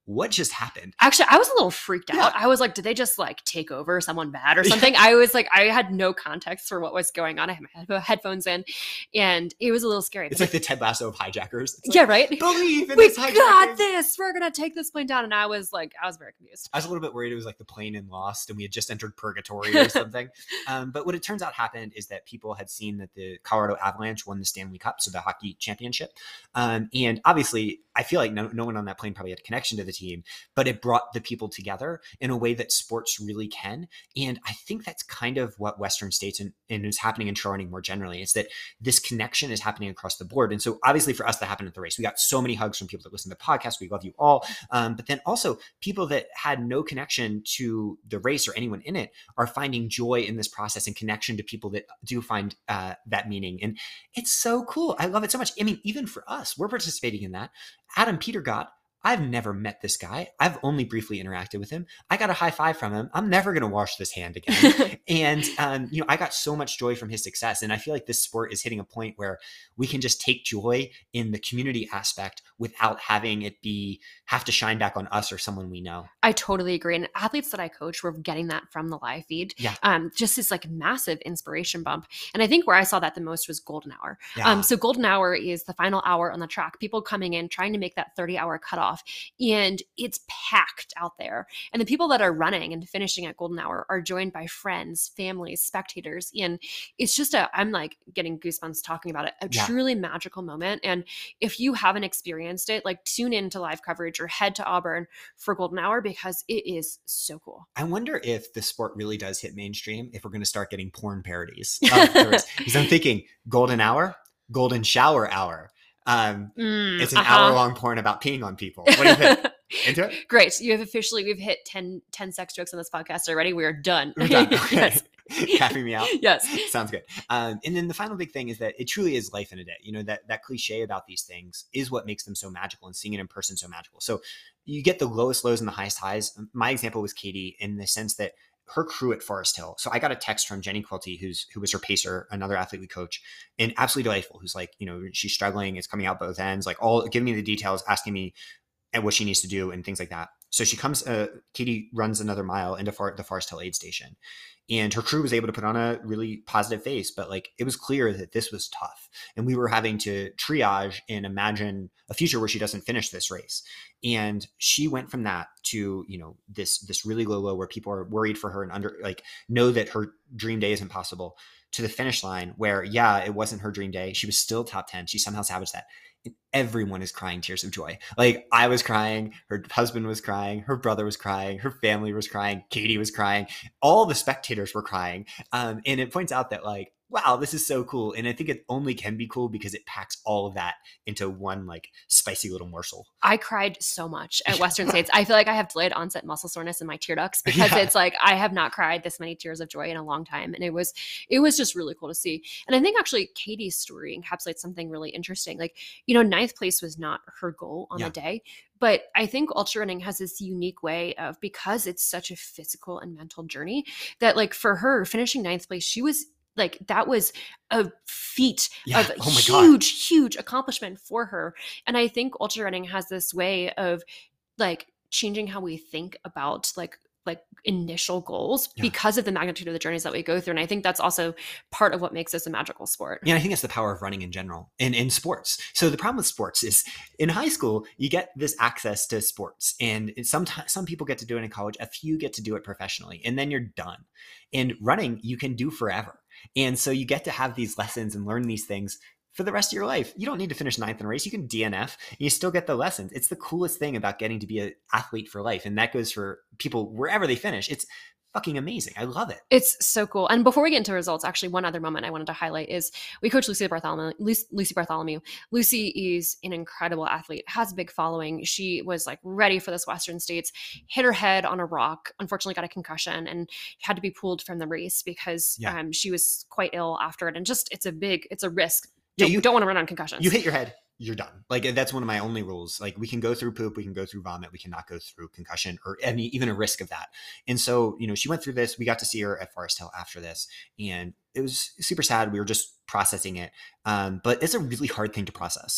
what just happened? Actually, I was a little freaked out. Yeah. I was like, did they just like take over someone bad or something? Yeah. I was like, I had no context for what was going on. I had my headphones in and it was a little scary. It's like the Ted Lasso of hijackers. Like, yeah, right? Believe in we this hijacking. got this. We're going to take this plane down. And I was like, I was very confused. I was a little bit worried it was like the plane in Lost and we had just entered purgatory or something. um, but what it turns out happened is that people had seen that the Colorado Avalanche won the Stanley Cup, so the hockey championship. Um, and obviously, I feel like no, no one on that plane probably had a connection to the team, but it brought the people together in a way that sports really can. And I think that's kind of what Western states and, and is happening in trail running more generally. It's that this connection is happening across the board. And so obviously for us that happened at the race, we got so many hugs from people that listen to the podcast. We love you all. Um, but then also people that had no connection to the race or anyone in it are finding joy in this process and connection to people that do find uh, that meaning. And it's so cool. I love it so much. I mean, even for us, we're participating in that. Adam Petergott, I've never met this guy. I've only briefly interacted with him. I got a high five from him. I'm never going to wash this hand again. and, um, you know, I got so much joy from his success. And I feel like this sport is hitting a point where we can just take joy in the community aspect without having it be, have to shine back on us or someone we know. I totally agree. And athletes that I coach were getting that from the live feed. Yeah. Um, just this like massive inspiration bump. And I think where I saw that the most was Golden Hour. Yeah. Um, so Golden Hour is the final hour on the track, people coming in, trying to make that thirty hour cutoff. And it's packed out there. And the people that are running and finishing at Golden Hour are joined by friends, families, spectators. And it's just a, I'm like getting goosebumps talking about it, a Yeah. truly magical moment. And if you haven't experienced it, like tune into live coverage or head to Auburn for Golden Hour because it is so cool. I wonder if the sport really does hit mainstream, if we're going to start getting porn parodies. Because I'm thinking Golden Hour, Golden Shower Hour. Um, Mm, it's an uh-huh. hour long porn about peeing on people. What do you think? Into it? Great. You have officially, we've hit ten, ten sex jokes on this podcast already. We are done. We're done. Okay. Yes. Tapping me out. Yes. Sounds good. Um, and then the final big thing is that it truly is life in a day. You know, that that cliche about these things is what makes them so magical and seeing it in person so magical. So you get the lowest lows and the highest highs. My example was Katie in the sense that her crew at Forest Hill. So I got a text from Jenny Quilty, who's who was her pacer, another athlete we coach, and absolutely delightful. Who's like, you know, she's struggling, it's coming out both ends, like all giving me the details, asking me and what she needs to do and things like that. So she comes, uh, Katie runs another mile into Far, the Forest Hill aid station, and her crew was able to put on a really positive face, but like it was clear that this was tough, and we were having to triage and imagine a future where she doesn't finish this race. And she went from that to, you know, this this really low low where people are worried for her and under like know that her dream day isn't possible, to the finish line where, yeah, it wasn't her dream day. She was still top ten. She somehow salvaged that. And everyone is crying tears of joy. Like I was crying, her husband was crying, her brother was crying, her family was crying, Katie was crying, all the spectators were crying. Um, and it points out that like, wow, this is so cool. And I think it only can be cool because it packs all of that into one like spicy little morsel. I cried so much at Western States. I feel like I have delayed onset muscle soreness in my tear ducts because yeah. it's like I have not cried this many tears of joy in a long time. And it was it was just really cool to see. And I think actually Katie's story encapsulates something really interesting. Like, you know, ninth place was not her goal on yeah. the day. But I think ultra running has this unique way of, because it's such a physical and mental journey, that like for her finishing ninth place, she was like, that was a feat yeah. of oh huge, God. huge accomplishment for her. And I think ultra running has this way of like changing how we think about like like initial goals yeah. because of the magnitude of the journeys that we go through. And I think that's also part of what makes this a magical sport. Yeah, I think that's the power of running in general and in sports. So the problem with sports is in high school, you get this access to sports, and sometimes some people get to do it in college, a few get to do it professionally, and then you're done. And running, you can do forever. And so you get to have these lessons and learn these things for the rest of your life. You don't need to finish ninth in a race. You can D N F and you still get the lessons. It's the coolest thing about getting to be an athlete for life. And that goes for people wherever they finish. It's fucking amazing. I love it. It's so cool. And before we get into results, actually one other moment I wanted to highlight is we coach Lucy Bartholomew. Lucy Bartholomew. Lucy is an incredible athlete, has a big following. She was like ready for this Western States, hit her head on a rock, unfortunately got a concussion and had to be pulled from the race because yeah. um, she was quite ill after it. And just, it's a big, it's a risk. Yeah, don't, you don't want to run on concussions. You hit your head, you're done. Like that's one of my only rules. Like we can go through poop, we can go through vomit, we cannot go through concussion or any even a risk of that. And so, you know, she went through this. We got to see her at Forest Hill after this, and it was super sad. We were just processing it, um, but it's a really hard thing to process.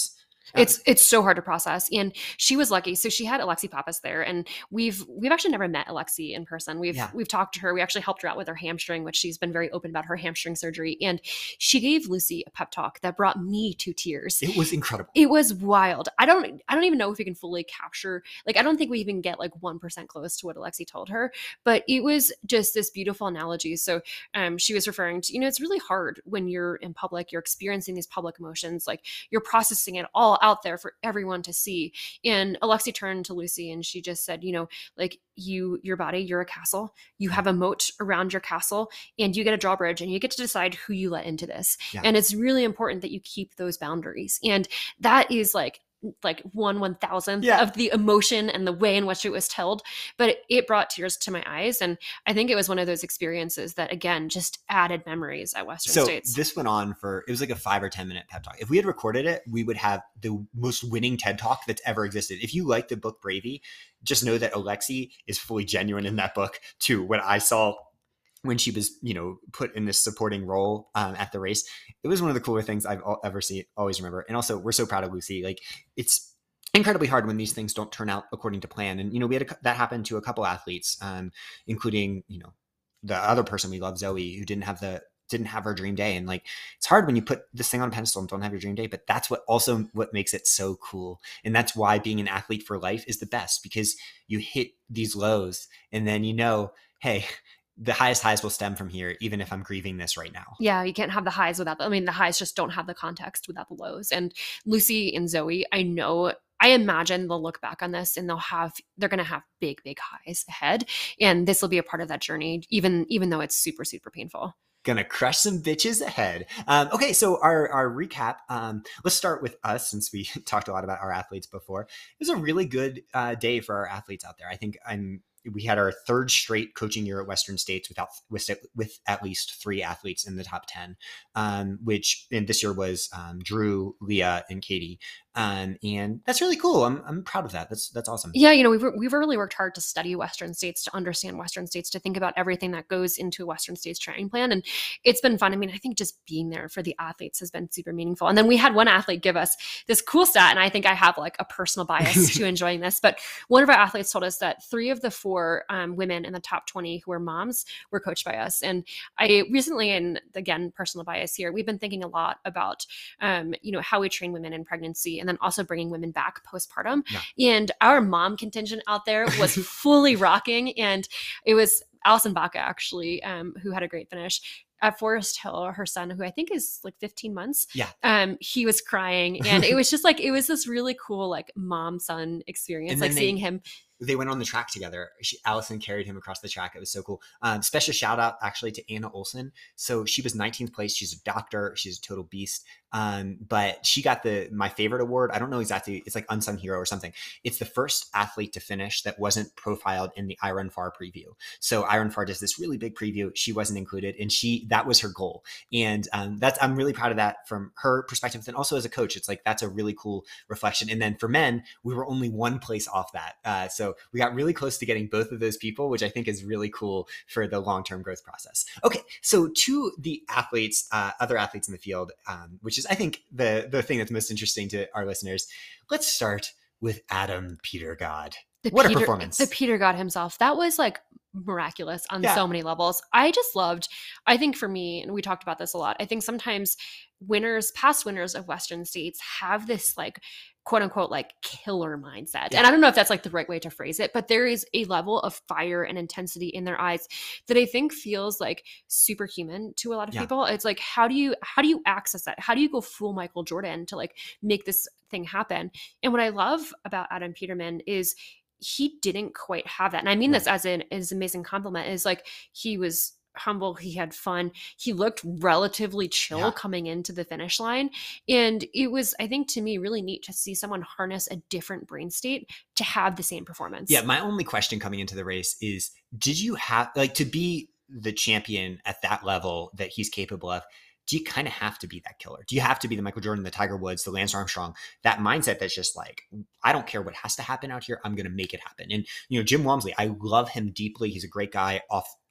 It's it's so hard to process. And she was lucky. So she had Alexi Pappas there. And we've we've actually never met Alexi in person. We've Yeah. we've talked to her. We actually helped her out with her hamstring, which she's been very open about her hamstring surgery. And she gave Lucy a pep talk that brought me to tears. It was incredible. It was wild. I don't I don't even know if we can fully capture, like, I don't think we even get like one percent close to what Alexi told her, but it was just this beautiful analogy. So um, she was referring to, you know, it's really hard when you're in public, you're experiencing these public emotions, like you're processing it all out there for everyone to see. And Alexi turned to Lucy and she just said, you know, like you, your body, you're a castle, you have a moat around your castle, and you get a drawbridge and you get to decide who you let into this. Yeah. And it's really important that you keep those boundaries. And that is like, like one one thousandth Yeah. of the emotion and the way in which it was told, but it, it brought tears to my eyes. And I think it was one of those experiences that, again, just added memories at Western So States. this went on for, it was like a five or ten minute pep talk. If we had recorded it, we would have the most winning TED talk that's ever existed. If you like the book Bravey, just know that Alexi is fully genuine in that book too. When I saw when she was, you know, put in this supporting role um, at the race, it was one of the cooler things I've ever seen, always remember. And also, we're so proud of Lucy. Like, it's incredibly hard when these things don't turn out according to plan. And, you know, we had a, that happened to a couple athletes, um, including, you know, the other person we love, Zoe, who didn't have the, didn't have her dream day. And like, it's hard when you put this thing on a pedestal and don't have your dream day, but that's what also what makes it so cool. And that's why being an athlete for life is the best, because you hit these lows and then, you know, hey, the highest highs will stem from here, even if I'm grieving this right now. Yeah, you can't have the highs without the, I mean, the highs just don't have the context without the lows. And Lucy and Zoe, I know, I imagine they'll look back on this and they'll have, they're going to have big, big highs ahead. And this will be a part of that journey, even, even though it's super, super painful. Gonna crush some bitches ahead. Um, okay, so our, our recap, um, let's start with us, since we talked a lot about our athletes before. It was a really good uh, day for our athletes out there. I think I'm, we had our third straight coaching year at Western States without with, with at least three athletes in the top ten, um, which and this year was um, Drew, Leah, and Katie. Um, and that's really cool. I'm I'm proud of that. That's that's awesome. Yeah, you know, we've we've really worked hard to study Western States, to understand Western States, to think about everything that goes into a Western States training plan. And it's been fun. I mean, I think just being there for the athletes has been super meaningful. And then we had one athlete give us this cool stat, and I think I have like a personal bias to enjoying this, but one of our athletes told us that three of the four um, women in the top twenty who were moms were coached by us. And I recently, and again, personal bias here, we've been thinking a lot about, um, you know, how we train women in pregnancy, and then also bringing women back postpartum. Yeah. And our mom contingent out there was fully rocking. And it was Allison Baca, actually, um, who had a great finish. At Forest Hill, her son, who I think is like fifteen months, yeah, um, he was crying. And it was just like, it was this really cool, like mom-son experience, like they- seeing him. They went on the track together. She, Allison carried him across the track. It was so cool. Um, special shout out actually to Anna Olson. So she was nineteenth place. She's a doctor. She's a total beast. Um, but she got the, my favorite award. I don't know exactly. It's like unsung hero or something. It's the first athlete to finish that wasn't profiled in the iRunFar preview. So iRunFar does this really big preview. She wasn't included, and she, that was her goal. And um, that's, I'm really proud of that from her perspective. And also as a coach, it's like, that's a really cool reflection. And then for men, we were only one place off that. Uh, so we got really close to getting both of those people, which I think is really cool for the long-term growth process. Okay. So to the athletes, uh, other athletes in the field, um, which is, I think, the, the thing that's most interesting to our listeners. Let's start with Adam Petergod. The What Peter, a performance. The Petergod himself. That was like miraculous on Yeah. so many levels. I just loved, I think for me, and we talked about this a lot, I think sometimes winners, past winners of Western States have this like, quote unquote, like killer mindset. Yeah. And I don't know if that's like the right way to phrase it, but there is a level of fire and intensity in their eyes that I think feels like superhuman to a lot of Yeah. people. It's like, how do you, how do you access that? How do you go full Michael Jordan to like make this thing happen? And what I love about Adam Peterman is he didn't quite have that. And I mean Right. this as an, as an amazing compliment, is like, he was humble. He had fun. He looked relatively chill Yeah. coming into the finish line. And it was, I think, to me, really neat to see someone harness a different brain state to have the same performance. Yeah. My only question coming into the race is, did you have, like, to be the champion at that level that he's capable of, do you kind of have to be that killer? Do you have to be the Michael Jordan, the Tiger Woods, the Lance Armstrong, that mindset that's just like, I don't care what has to happen out here. I'm going to make it happen. And, you know, Jim Walmsley, I love him deeply. He's a great guy off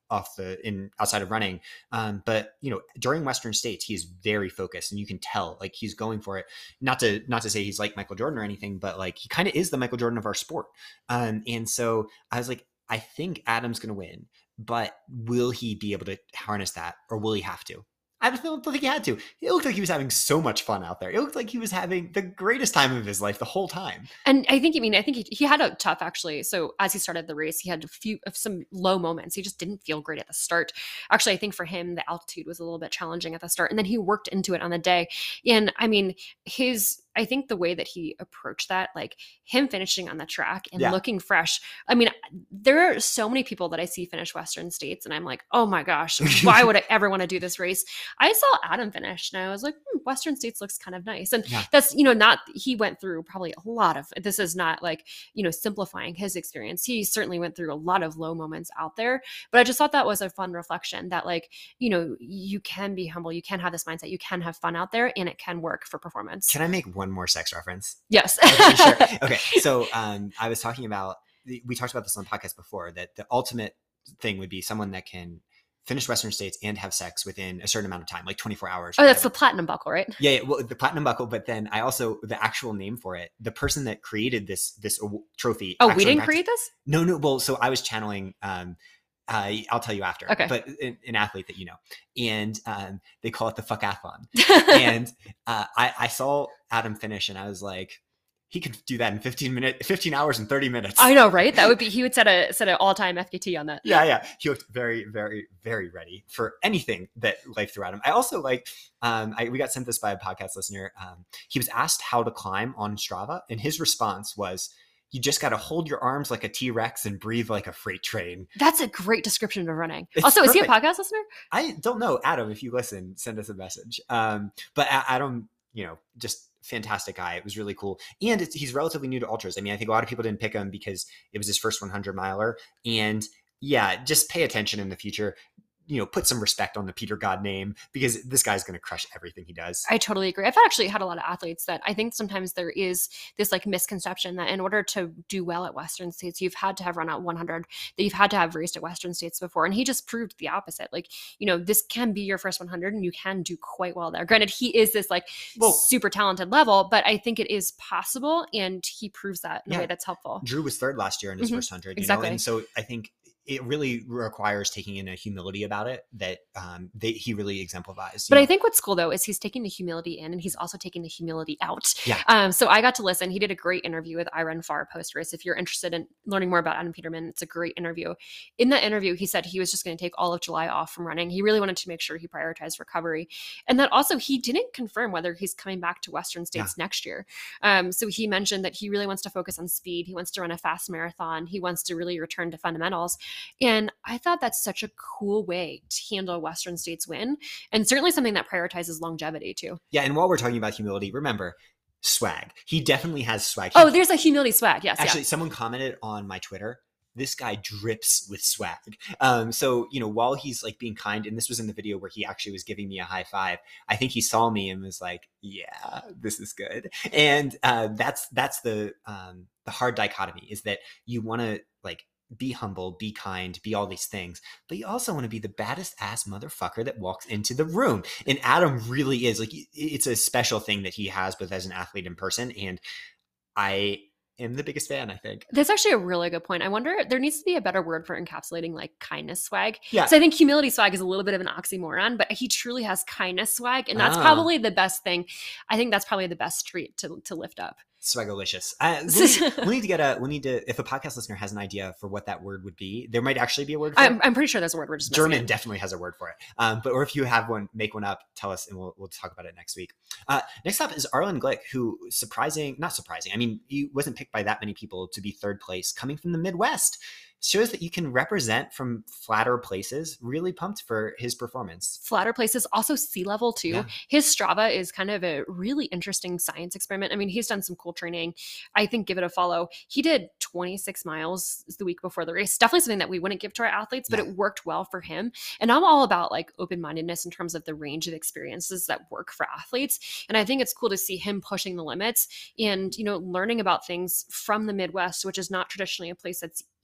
off the in outside of running. Um, but you know, during Western States, he is very focused, and you can tell like he's going for it. Not to not to say he's like Michael Jordan or anything, but like he kind of is the Michael Jordan of our sport. Um, and so I was like, I think Adam's going to win, but will he be able to harness that, or will he have to? I don't think he had to. It looked like he was having so much fun out there. It looked like he was having the greatest time of his life the whole time. And I think, I mean, I think he, he had a tough actually. So as he started the race, he had a few of some low moments. He just didn't feel great at the start. Actually, I think for him, the altitude was a little bit challenging at the start, and then he worked into it on the day. And I mean, his, I think the way that he approached that, like him finishing on the track and yeah. looking fresh. I mean, there are so many people that I see finish Western States and I'm like, oh my gosh, why would I ever want to do this race? I saw Adam finish and I was like, hmm, Western States looks kind of nice. And yeah. that's, you know, not, he went through probably a lot of, this is not like, you know, simplifying his experience. He certainly went through a lot of low moments out there, but I just thought that was a fun reflection that like, you know, you can be humble. You can have this mindset. You can have fun out there and it can work for performance. Can I make one more sex reference? Yes. Okay, sure. Okay. So um, I was talking about, we talked about this on the podcast before, that the ultimate thing would be someone that can finish Western States and have sex within a certain amount of time, like twenty-four hours. Oh, that's the platinum buckle, right? Yeah, yeah. Well, the platinum buckle, but then I also, the actual name for it, the person that created this, this trophy. Oh, we didn't create this? No, no. Well, so I was channeling, um, Uh, I'll tell you after, okay. But an, an athlete that you know, and um, they call it the fuckathlon. And uh, I, I saw Adam finish, and I was like, he could do that in fifteen minutes, fifteen hours and thirty minutes. I know, right? That would be. He would set a set an all time F K T on that. Yeah, yeah. He looked very, very, very ready for anything that life threw at him. I also like. Um, I, we got sent this by a podcast listener. Um, he was asked how to climb on Strava, and his response was, you just got to hold your arms like a T-Rex and breathe like a freight train. That's a great description of running. It's also, perfect. Is he a podcast listener? I don't know. Adam, if you listen, send us a message. Um, but Adam, you know, just fantastic guy. It was really cool. And it's, he's relatively new to ultras. I mean, I think a lot of people didn't pick him because it was his first hundred miler. And yeah, just pay attention in the future. You know, put some respect on the Peter God name, because this guy's going to crush everything he does. I totally agree. I've actually had a lot of athletes that I think sometimes there is this like misconception that in order to do well at Western States, you've had to have run out one hundred, that you've had to have raced at Western States before. And he just proved the opposite. Like, you know, this can be your first one hundred and you can do quite well there. Granted, he is this like well, super talented level, but I think it is possible. And he proves that in yeah. a way that's helpful. Drew was third last year in his mm-hmm. first one hundred. You exactly. know? And so I think it really requires taking in a humility about it that um, they, he really exemplifies. But know? I think what's cool though is he's taking the humility in and he's also taking the humility out. Yeah. Um, so I got to listen. He did a great interview with Iron Far post race. If you're interested in learning more about Adam Peterman, it's a great interview. In that interview, he said he was just going to take all of July off from running. He really wanted to make sure he prioritized recovery, and that also he didn't confirm whether he's coming back to Western States yeah. next year. Um, so he mentioned that he really wants to focus on speed. He wants to run a fast marathon. He wants to really return to fundamentals, and I I thought that's such a cool way to handle a Western States win, and certainly something that prioritizes longevity too. Yeah. And while we're talking about humility, remember swag. He definitely has swag. Oh, there's a humility swag. Yes. Actually, yeah. someone commented on my Twitter, this guy drips with swag. Um, so, you know, while he's like being kind, and this was in the video where he actually was giving me a high five, I think he saw me and was like, yeah, this is good. And uh, that's, that's the, um, the hard dichotomy, is that you want to like, be humble, be kind, be all these things, but you also want to be the baddest ass motherfucker that walks into the room. And Adam really is. Like, it's a special thing that he has both as an athlete in person, and I am the biggest fan, I think. That's actually a really good point. I wonder, there needs to be a better word for encapsulating like kindness swag. Yeah. So I think humility swag is a little bit of an oxymoron, but he truly has kindness swag, and that's ah. probably the best thing. I think that's probably the best treat to to lift up. Swagolicious. Uh, we, need, we need to get a, we need to, if a podcast listener has an idea for what that word would be, there might actually be a word for I'm, it. I'm pretty sure there's a word. We're just German definitely has a word for it. Um, but, or if you have one, make one up, tell us, and we'll, we'll talk about it next week. Uh, next up is Arlen Glick, who surprising, not surprising. I mean, he wasn't picked by that many people to be third place, coming from the Midwest. Shows that you can represent from flatter places. Really pumped for his performance. Flatter places, also sea level too. Yeah. His Strava is kind of a really interesting science experiment. I mean, he's done some cool training. I think give it a follow. He did twenty-six miles the week before the race. Definitely something that we wouldn't give to our athletes, but yeah. it worked well for him. And I'm all about like open-mindedness in terms of the range of experiences that work for athletes. And I think it's cool to see him pushing the limits and, you know, learning about things from the Midwest, which is not traditionally a place that's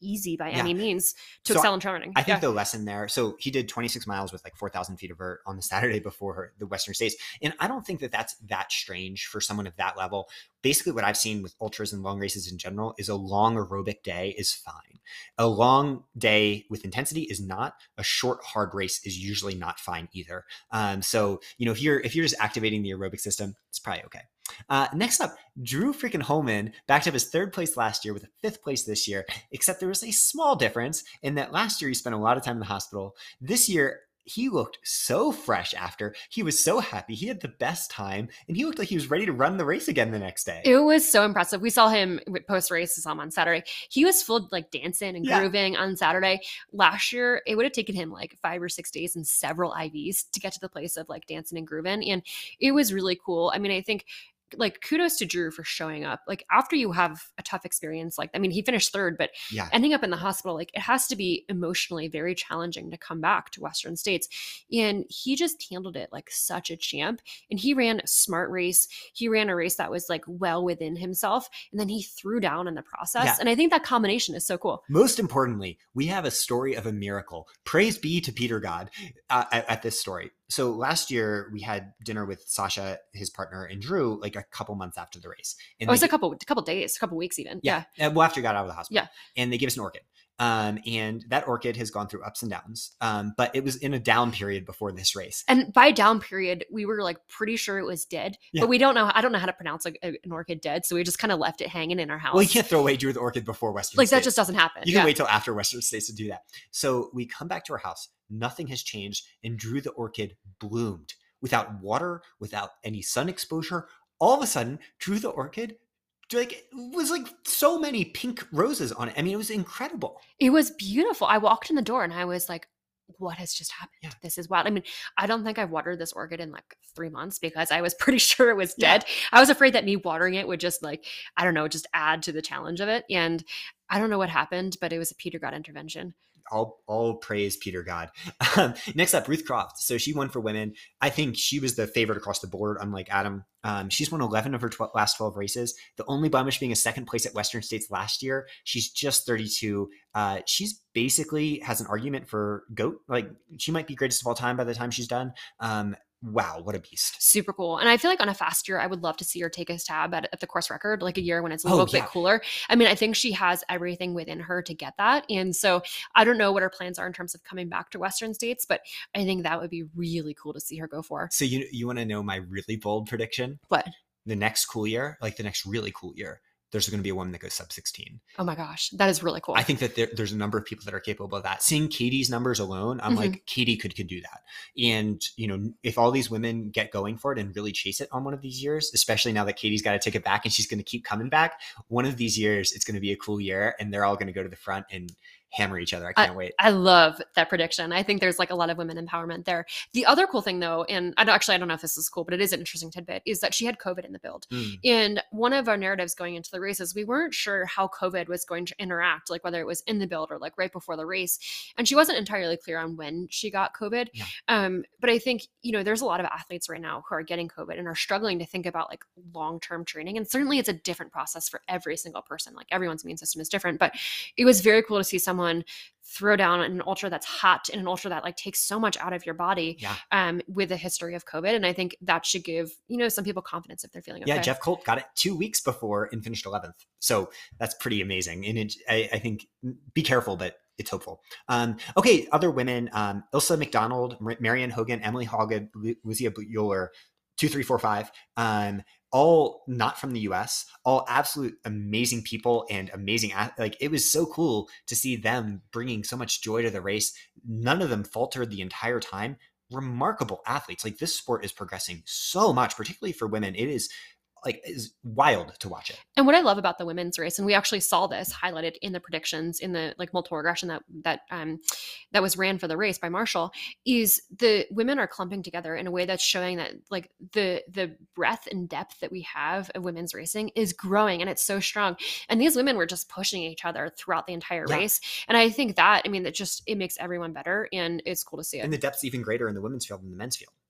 easy by Yeah. any means to So excel in trail running. I think Yeah. the lesson there, so he did twenty-six miles with like four thousand feet of vert on the Saturday before the Western States. And I don't think that that's that strange for someone of that level. Basically, what I've seen with ultras and long races in general is a long aerobic day is fine. A long day with intensity is not. A short, hard race is usually not fine either. Um, so, you know, if you're, if you're just activating the aerobic system, it's probably okay. Uh, next up, Drew freaking Holman backed up his third place last year with a fifth place this year, except there was a small difference in that last year he spent a lot of time in the hospital. This year, he looked so fresh after. He was so happy. He had the best time, and he looked like he was ready to run the race again the next day. It was so impressive. We saw him post race on Saturday. He was full like dancing and Yeah. grooving on Saturday. Last year, it would have taken him like five or six days and several I Vs to get to the place of like dancing and grooving. And it was really cool. I mean, I think like kudos to Drew for showing up. Like after you have a tough experience, like, I mean, he finished third, but Yeah. ending up in the hospital, like it has to be emotionally very challenging to come back to Western States. And he just handled it like such a champ. And he ran a smart race. He ran a race that was like well within himself. And then he threw down in the process. Yeah. And I think that combination is so cool. Most importantly, we have a story of a miracle. Praise be to Peter God uh, at, at this story. So last year we had dinner with Sasha, his partner, and Drew like a couple months after the race. And Oh, it was they- a couple, a couple days, a couple weeks even. Yeah. Yeah. Uh, Well, after he got out of the hospital. Yeah. And they gave us an orchid. Um, and that orchid has gone through ups and downs. Um, but it was in a down period before this race. And by down period, we were like pretty sure it was dead, Yeah. but we don't know. I don't know how to pronounce like a- an orchid dead. So we just kind of left it hanging in our house. Well, you can't throw away Drew the orchid before Western like that States. just doesn't happen. You can Yeah. wait till after Western States to do that. So we come back to our house. Nothing has changed. And Drew the orchid bloomed without water, without any sun exposure. All of a sudden, Drew the orchid like it was like so many pink roses on it. I mean, it was incredible. It was beautiful. I walked in the door and I was like, what has just happened? Yeah. This is wild. I mean, I don't think I've watered this orchid in like three months because I was pretty sure it was Yeah. dead. I was afraid that me watering it would just like, I don't know, just add to the challenge of it. And I don't know what happened, but it was a Peter God intervention. All, all praise Peter God. Um, next up, Ruth Croft. So she won for women. I think she was the favorite across the board, unlike Adam. Um, she's won eleven of her tw- last twelve races. The only blemish being a second place at Western States last year. She's just thirty-two. Uh, she's basically has an argument for GOAT. Like she might be greatest of all time by the time she's done. Um, wow, what a beast. Super cool. And I feel like on a fast year, I would love to see her take a stab at, at the course record, like a year when it's a Oh, little yeah. bit cooler. I mean, I think she has everything within her to get that. And so I don't know what her plans are in terms of coming back to Western States, but I think that would be really cool to see her go for. So you you want to know my really bold prediction? What? The next cool year, like the next really cool year, there's going to be a woman that goes sub sixteen. Oh my gosh, that is really cool. I think that there, there's a number of people that are capable of that. Seeing Katie's numbers alone, I'm Mhm. like, Katie could could do that. And you know, if all these women get going for it and really chase it on one of these years, especially now that Katie's got to take it back and she's going to keep coming back, one of these years it's going to be a cool year, and they're all going to go to the front and hammer each other. I can't wait. I love that prediction. I think there's like a lot of women empowerment there. The other cool thing though, and I don't actually, I don't know if this is cool, but it is an interesting tidbit, is that she had COVID in the build. Mm. And one of our narratives going into the races, we weren't sure how COVID was going to interact, like whether it was in the build or like right before the race. And she wasn't entirely clear on when she got COVID. Yeah. Um, but I think, you know, there's a lot of athletes right now who are getting COVID and are struggling to think about like long-term training. And certainly it's a different process for every single person. Like everyone's immune system is different, but it was very cool to see someone throw down an ultra that's hot and an ultra that like takes so much out of your body Yeah. um, with a history of COVID. And I think that should give, you know, some people confidence if they're feeling okay. Yeah, Jeff Colt got it two weeks before and finished eleventh. So that's pretty amazing. And it, I, I think be careful, but it's hopeful. Um, okay, other women, um, Ilsa McDonald, Mar- Marianne Hogan, Emily Hogg, Lu- Lucia Bueller, two, three, four, five. Um, all not from the U S, all absolute amazing people and amazing. Like it was so cool to see them bringing so much joy to the race. None of them faltered the entire time. Remarkable athletes. Like this sport is progressing so much, particularly for women. It is like is wild to watch it. And what I love about the women's race, and we actually saw this highlighted in the predictions in the like multiple regression that that um that was ran for the race by Marshall, is the women are clumping together in a way that's showing that like the the breadth and depth that we have of women's racing is growing, and it's so strong. And these women were just pushing each other throughout the entire Yeah. race. And I think that, I mean, that just it makes everyone better, and it's cool to see it. And the depth's even greater in the women's field than the men's field.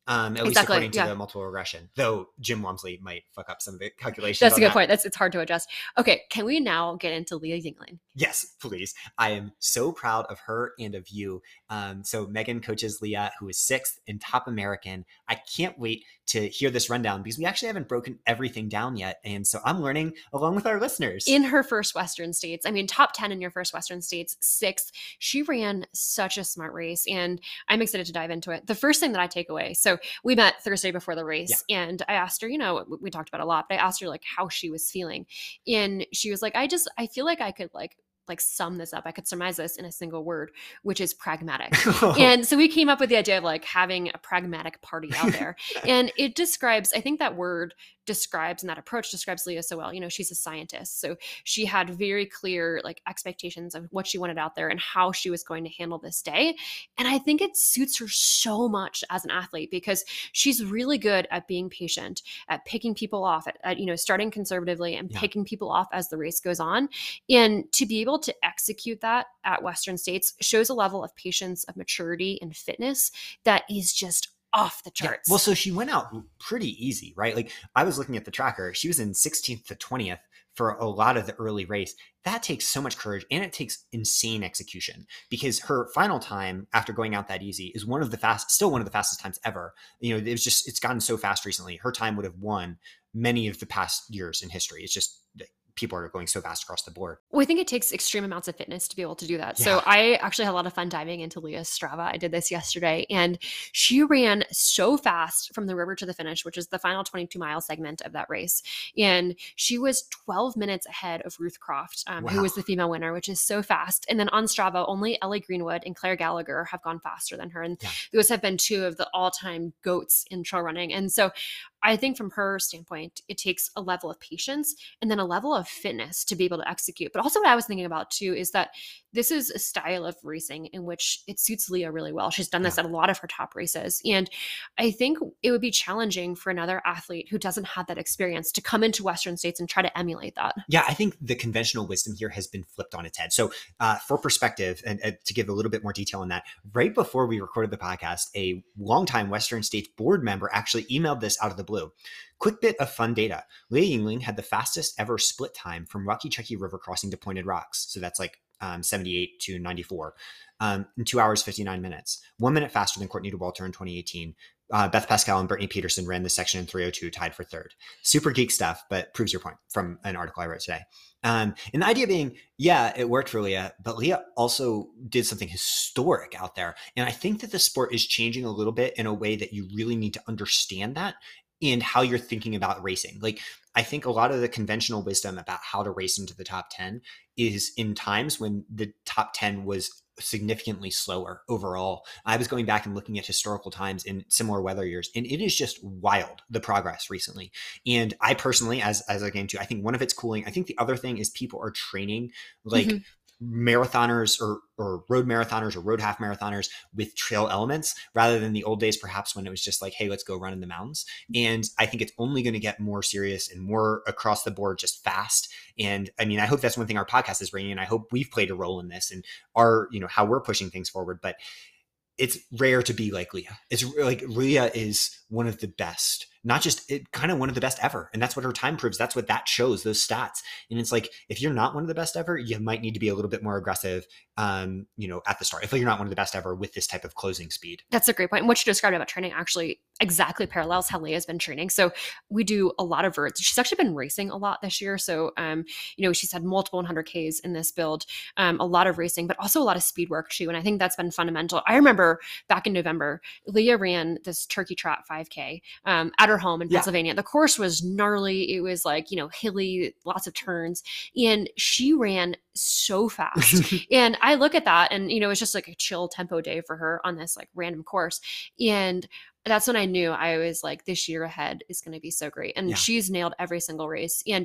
Um, at least Exactly, according to yeah. the multiple regression, though Jim Walmsley might fuck up some of the calculations. That's a on good that. point. That's it's hard to adjust. Okay, can we now get into Leah Yingling? Yes, please. I am so proud of her and of you. Um, so Megan coaches Leah, who is sixth and top American. I can't wait to hear this rundown because we actually haven't broken everything down yet. And so I'm learning along with our listeners. In her first Western States, I mean, top ten in your first Western States, sixth, she ran such a smart race. And I'm excited to dive into it. The first thing that I take away, so we met Thursday before the race, yeah. and I asked her, you know, we talked about a lot, but I asked her like how she was feeling. And she was like, I just, I feel like I could like, like sum this up. I could surmise this in a single word, which is pragmatic. And so we came up with the idea of like having a pragmatic party out there. And it describes, I think that word describes and that approach describes Leah so well. You know, she's a scientist. So she had very clear like expectations of what she wanted out there and how she was going to handle this day. And I think it suits her so much as an athlete because she's really good at being patient, at picking people off, at, at you know, starting conservatively and yeah. picking people off as the race goes on. And to be able to execute that at Western States shows a level of patience, of maturity and fitness that is just off the charts. Yeah. Well, so she went out pretty easy, right? Like I was looking at the tracker. She was in sixteenth to twentieth for a lot of the early race. That takes so much courage and it takes insane execution because her final time after going out that easy is one of the fast, still one of the fastest times ever. You know, it was just, it's gotten so fast recently. Her time would have won many of the past years in history. It's just, people are going so fast across the board. Well, I think it takes extreme amounts of fitness to be able to do that. Yeah. So I actually had a lot of fun diving into Leah's Strava. I did this yesterday and she ran so fast from the river to the finish, which is the final twenty-two mile segment of that race. And she was twelve minutes ahead of Ruth Croft, um, wow. who was the female winner, which is so fast. And then on Strava, only Ellie Greenwood and Claire Gallagher have gone faster than her. And yeah. those have been two of the all-time goats in trail running. And so I think from her standpoint, it takes a level of patience and then a level of fitness to be able to execute. But also what I was thinking about too is that this is a style of racing in which it suits Leah really well. She's done this yeah. at a lot of her top races. And I think it would be challenging for another athlete who doesn't have that experience to come into Western States and try to emulate that. Yeah, I think the conventional wisdom here has been flipped on its head. So uh, for perspective, and uh, to give a little bit more detail on that, right before we recorded the podcast, a longtime Western States board member actually emailed this out of the blue. Quick bit of fun data. Leah Yingling had the fastest ever split time from Rocky Chucky River crossing to Pointed Rocks. So that's like um, seventy-eight to ninety-four um, in two hours, fifty-nine minutes, one minute faster than Courtney Dauwalter in twenty eighteen. Uh, Beth Pascal and Brittany Peterson ran this section in three oh two, tied for third. Super geek stuff, but proves your point from an article I wrote today. Um, and the idea being, yeah, it worked for Leah, but Leah also did something historic out there. And I think that the sport is changing a little bit in a way that you really need to understand that and how you're thinking about racing. Like, I think a lot of the conventional wisdom about how to race into the top ten is in times when the top ten was significantly slower overall. I was going back and looking at historical times in similar weather years, and it is just wild, the progress recently. And I personally, as, as a game too, I think one of it's cooling. I think the other thing is people are training like mm-hmm. marathoners or or road marathoners or road half marathoners with trail elements rather than the old days, perhaps when it was just like, hey, let's go run in the mountains. And I think it's only going to get more serious and more across the board, just fast. And I mean, I hope that's one thing our podcast is bringing. And I hope we've played a role in this and our, you know, how we're pushing things forward. But it's rare to be like Leah. It's like Leah is one of the best, not just it, kind of one of the best ever. And that's what her time proves. That's what that shows, those stats. And it's like, if you're not one of the best ever, you might need to be a little bit more aggressive, um, you know, at the start. If you're not one of the best ever with this type of closing speed. That's a great point. And what you described about training actually exactly parallels how Leah's been training. So we do a lot of verts. She's actually been racing a lot this year. So, um, you know, she's had multiple one hundred Ks in this build, um, a lot of racing, but also a lot of speed work too. And I think that's been fundamental. I remember back in November, Leah ran this Turkey Trot five K um, at her home in yeah. Pennsylvania. The course was gnarly. It was like, you know, hilly, lots of turns. And she ran so fast. And I look at that and, you know, it's just like a chill tempo day for her on this like random course. And that's when I knew I was like, this year ahead is going to be so great. And yeah. she's nailed every single race. And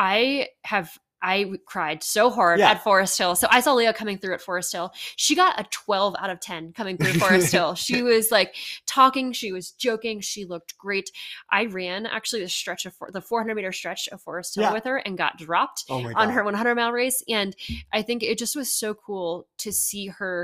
I have I cried so hard yeah. at Forest Hill. So I saw Leah coming through at Forest Hill. She got a twelve out of ten coming through Forest Hill. She was like talking. She was joking. She looked great. I ran actually the stretch of the four hundred meter stretch of Forest Hill yeah. with her and got dropped oh on her one hundred mile race. And I think it just was so cool to see her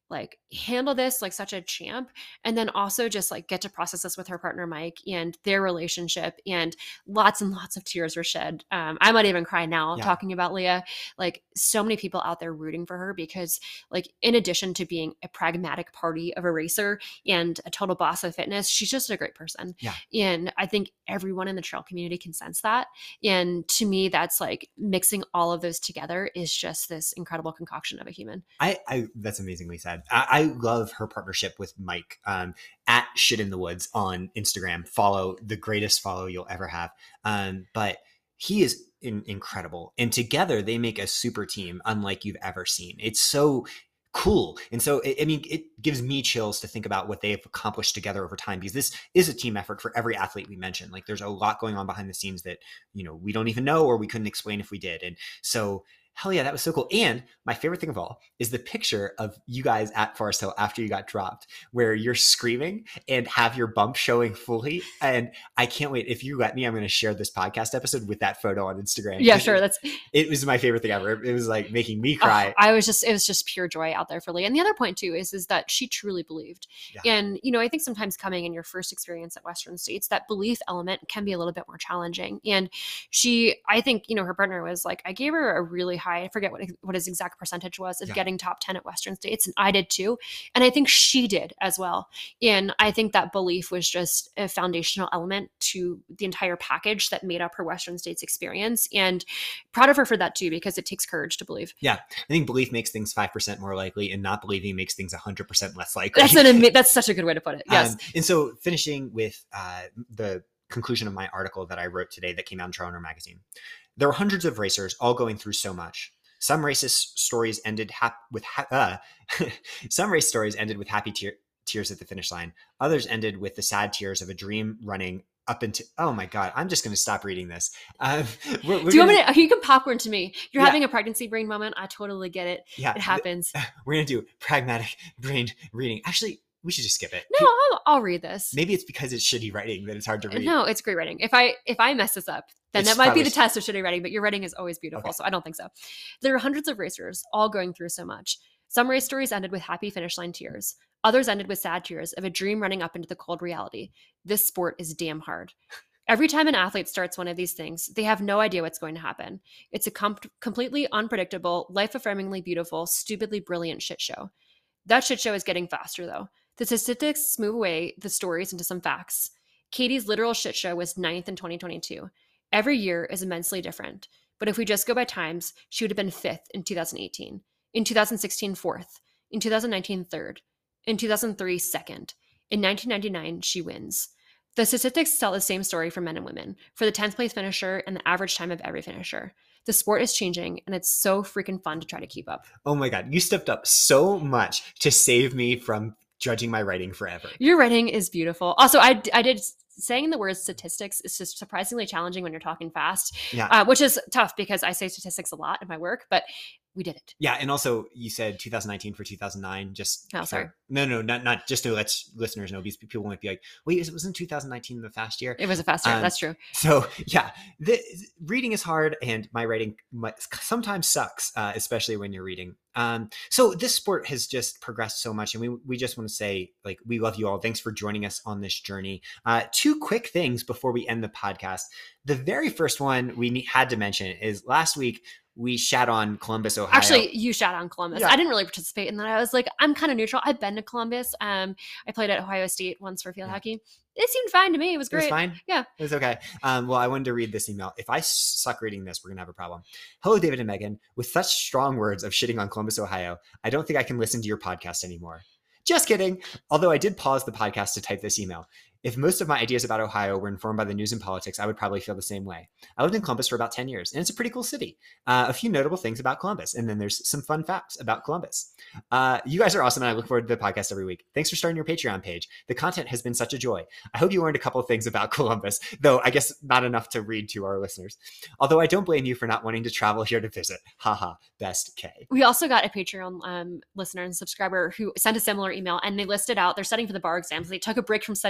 like handle this like such a champ, and then also just like get to process this with her partner Mike and their relationship. And lots and lots of tears were shed. um, I might even cry now Yeah. talking about Leah. Like so many people out there rooting for her, because like in addition to being a pragmatic party of a racer and a total boss of fitness, she's just a great person. Yeah. And I think everyone in the trail community can sense that. And to me, that's like mixing all of those together is just this incredible concoction of a human. I, I that's amazingly said. I, I love her partnership with Mike, um, at Shit in the Woods on Instagram. Follow, the greatest follow you'll ever have. Um, but he is in, incredible, and together they make a super team unlike you've ever seen. It's so cool. And so, I mean, it gives me chills to think about what they've accomplished together over time, because this is a team effort for every athlete we mentioned. Like there's a lot going on behind the scenes that, you know, we don't even know, or we couldn't explain if we did. And so, hell yeah, that was so cool. And my favorite thing of all is the picture of you guys at Forest Hill after you got dropped, where you're screaming and have your bump showing fully. And I can't wait. If you let me, I'm going to share this podcast episode with that photo on Instagram. Yeah, sure. That's it was my favorite thing ever. It was like making me cry. Oh, I was just, it was just pure joy out there for Leah. And the other point too is, is that she truly believed. Yeah. And, you know, I think sometimes coming in your first experience at Western States, that belief element can be a little bit more challenging. And she, I think, you know, her partner was like, I gave her a really high, I forget what, what his exact percentage was of yeah. getting top ten at Western States. And I did too. And I think she did as well. And I think that belief was just a foundational element to the entire package that made up her Western States experience. And proud of her for that too, because it takes courage to believe. Yeah. I think belief makes things five percent more likely, and not believing makes things one hundred percent less likely. That's an, that's such a good way to put it. Yes. Um, and so finishing with uh, the conclusion of my article that I wrote today that came out in Trail Runner magazine. There were hundreds of racers all going through so much. Some races stories ended hap- with ha- uh, some race stories ended with happy te- tears at the finish line. Others ended with the sad tears of a dream running up into. Oh my God! I'm just going to stop reading this. Um, we're, we're Do you gonna, want me to? You can popcorn to me. You're yeah. having a pregnancy brain moment. I totally get it. Yeah, it happens. We're going to do pragmatic brain reading. Actually, we should just skip it. No, I'll, I'll read this. Maybe it's because it's shitty writing that it's hard to read. No, it's great writing. If I if I mess this up, then It's that might be the probably- test of shitty writing. But your writing is always beautiful, Okay. so I don't think so. There are hundreds of racers all going through so much. Some race stories ended with happy finish line tears. Others ended with sad tears of a dream running up into the cold reality. This sport is damn hard. Every time an athlete starts one of these things, they have no idea what's going to happen. It's a com- completely unpredictable, life-affirmingly beautiful, stupidly brilliant shit show. That shit show is getting faster, though. The statistics smooth away the stories into some facts. Katie's literal shit show was ninth in twenty twenty-two. Every year is immensely different. But if we just go by times, she would have been fifth in two thousand eighteen. In two thousand sixteen, fourth. In two thousand nineteen, third. In two thousand three, second. In nineteen ninety-nine, she wins. The statistics tell the same story for men and women, for the tenth place finisher and the average time of every finisher. The sport is changing, and it's so freaking fun to try to keep up. Oh my God, you stepped up so much to save me from judging my writing forever. Your writing is beautiful. Also, I, I did saying the word statistics is just surprisingly challenging when you're talking fast, Yeah. uh, which is tough because I say statistics a lot in my work, but we did it. Yeah, and also you said two thousand nineteen for two thousand nine. Just Oh, sorry. for, no, no, not not just to let listeners know, because people might be like, "Wait, wasn't two thousand nineteen the fast year?" It was a fast year. Um, That's true. So yeah, the reading is hard, and my writing might, sometimes sucks, uh, especially when you're reading. Um, so this sport has just progressed so much, and we we just want to say, like, we love you all. Thanks for joining us on this journey. Uh, two quick things before we end the podcast. The very first one we need, had to mention is last week we shat on Columbus, Ohio. Actually, you shat on Columbus. Yeah. I didn't really participate in that. I was like, I'm kind of neutral. I've been to Columbus. Um, I played at Ohio State once for field Yeah. hockey. It seemed fine to me. It was It was great. fine? Yeah. It was okay. Um, well, I wanted to read this email. If I suck reading this, we're going to have a problem. Hello, David and Megan. With such strong words of shitting on Columbus, Ohio, I don't think I can listen to your podcast anymore. Just kidding. Although I did pause the podcast to type this email. If most of my ideas about Ohio were informed by the news and politics, I would probably feel the same way. I lived in Columbus for about ten years, and it's a pretty cool city. Uh, a few notable things about Columbus, and then there's some fun facts about Columbus. Uh, you guys are awesome, and I look forward to the podcast every week. Thanks for starting your Patreon page. The content has been such a joy. I hope you learned a couple of things about Columbus, though I guess not enough to read to our listeners. Although I don't blame you for not wanting to travel here to visit. Haha, best K. We also got a Patreon um, listener and subscriber who sent a similar email, and they listed out, they're studying for the bar exams. They took a break from studying,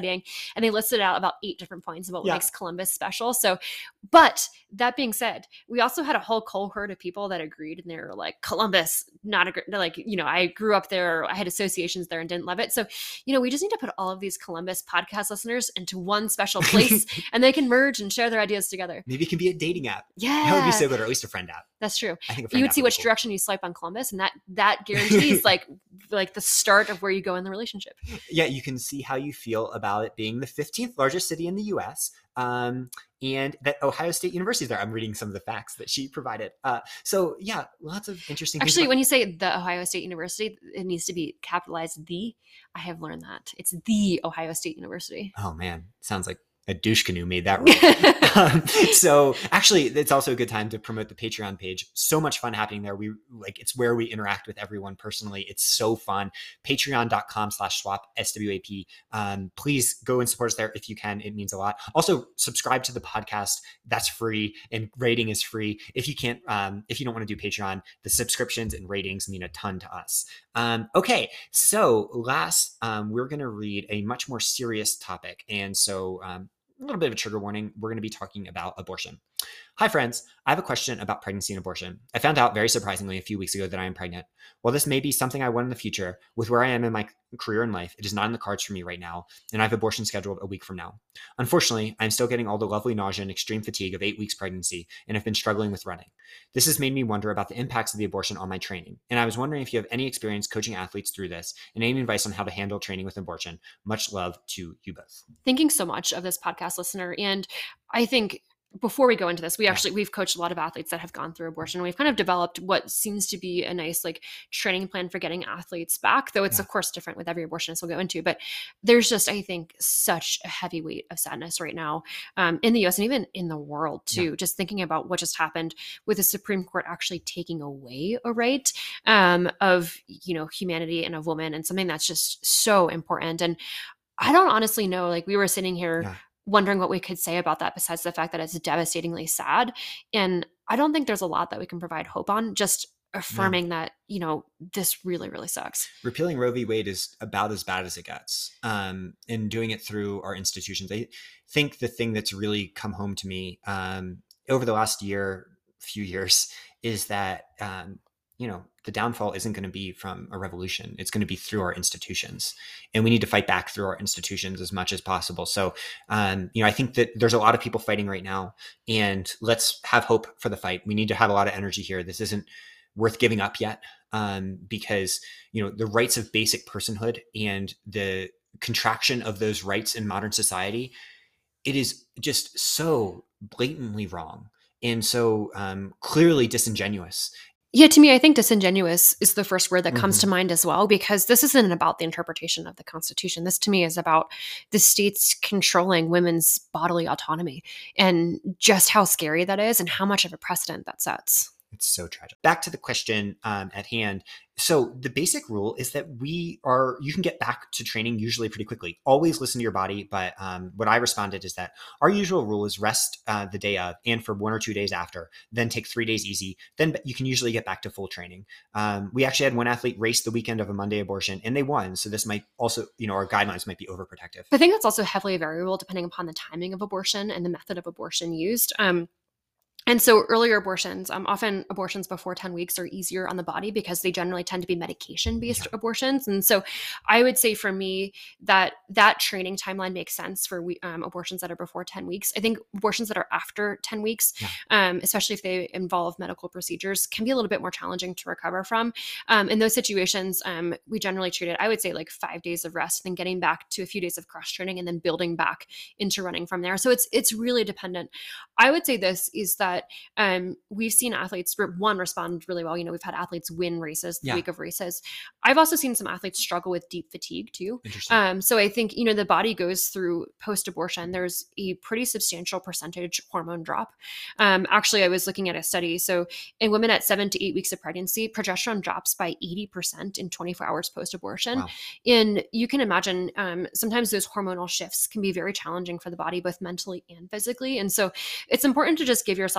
And they listed out about eight different points about what Yeah. makes Columbus special. So, but that being said, we also had a whole cohort of people that agreed, and they were like, Columbus, not a great, like, you know, I grew up there, I had associations there and didn't love it. So, you know, we just need to put all of these Columbus podcast listeners into one special place and they can merge and share their ideas together. Maybe it can be a dating app. Yeah. That would be so good, or at least a friend app. That's true. I think a friend You would app see would be which cool. direction you swipe on Columbus, and that that guarantees like like the start of where you go in the relationship. Yeah, you can see how you feel about it being the fifteenth largest city in the U S, um, and that Ohio State University is there. I'm reading some of the facts that she provided. Uh, so yeah, lots of interesting things. Actually, about- when you say the Ohio State University, it needs to be capitalized the. I have learned that. It's the Ohio State University. Oh man, sounds like a douche canoe made that rule. um, so actually, it's also a good time to promote the Patreon page. So much fun happening there. We like it's where we interact with everyone personally. It's so fun. Patreon.com slash swap S W A P. Um, please go and support us there if you can. It means a lot. Also, subscribe to the podcast. That's free, and rating is free. If you can't, um, if you don't want to do Patreon, the subscriptions and ratings mean a ton to us. Um, okay, so last, um, we're going to read a much more serious topic, and so. Um, A little bit of a trigger warning. We're going to be talking about abortion. Hi, friends. I have a question about pregnancy and abortion. I found out very surprisingly a few weeks ago that I am pregnant. While this may be something I want in the future, with where I am in my career and life, it is not in the cards for me right now, and I have abortion scheduled a week from now. Unfortunately, I'm still getting all the lovely nausea and extreme fatigue of eight weeks pregnancy and have been struggling with running. This has made me wonder about the impacts of the abortion on my training, and I was wondering if you have any experience coaching athletes through this and any advice on how to handle training with abortion. Much love to you both. Thinking so much of this podcast listener, and I think before we go into this, we actually we've coached a lot of athletes that have gone through abortion. We've kind of developed what seems to be a nice like training plan for getting athletes back, though it's Yeah. of course different with every abortionist we'll go into. But there's just, I think, such a heavy weight of sadness right now um, in the U S and even in the world too. Yeah. Just thinking about what just happened with the Supreme Court actually taking away a right um, of you know humanity and of women, and something that's just so important. And I don't honestly know. Like we were sitting here. Yeah. Wondering what we could say about that besides the fact that it's devastatingly sad. And I don't think there's a lot that we can provide hope on, just affirming that, you know, this really, really sucks. Repealing Roe v. Wade is about as bad as it gets, um, and doing it through our institutions. I think the thing that's really come home to me um, over the last year, few years, is that, um, you know, the downfall isn't going to be from a revolution. It's going to be through our institutions, and we need to fight back through our institutions as much as possible. So, um, you know, I think that there's a lot of people fighting right now, and let's have hope for the fight. We need to have a lot of energy here. This isn't worth giving up yet, um, because, you know, the rights of basic personhood and the contraction of those rights in modern society, it is just so blatantly wrong and so um, clearly disingenuous. Yeah, to me, I think disingenuous is the first word that comes Mhm. to mind as well, because this isn't about the interpretation of the Constitution. This to me is about the states controlling women's bodily autonomy and just how scary that is and how much of a precedent that sets. It's so tragic. Back to the question um, at hand. So the basic rule is that we are, you can get back to training usually pretty quickly. Always listen to your body. But um, what I responded is that our usual rule is rest uh, the day of and for one or two days after, then take three days easy. Then you can usually get back to full training. Um, we actually had one athlete race the weekend of a Monday abortion and they won. So this might also, you know, our guidelines might be overprotective. I think that's also heavily variable depending upon the timing of abortion and the method of abortion used. Um, And so earlier abortions, um, often abortions before ten weeks are easier on the body because they generally tend to be medication-based Yeah. abortions. And so I would say for me that that training timeline makes sense for we, um, abortions that are before ten weeks. I think abortions that are after ten weeks, Yeah. um, especially if they involve medical procedures, can be a little bit more challenging to recover from. Um, in those situations, um, we generally treat it, I would say like five days of rest, then getting back to a few days of cross-training and then building back into running from there. So it's it's really dependent. I would say this is that um, we've seen athletes, one, respond really well. You know, we've had athletes win races the Yeah. week of races. I've also seen some athletes struggle with deep fatigue too. Interesting. Um, so I think, you know, the body goes through post-abortion. There's a pretty substantial percentage hormone drop. Um, actually, I was looking at a study. So in women at seven to eight weeks of pregnancy, progesterone drops by eighty percent in twenty-four hours post-abortion. Wow. And you can imagine um, sometimes those hormonal shifts can be very challenging for the body, both mentally and physically. And so it's important to just give yourself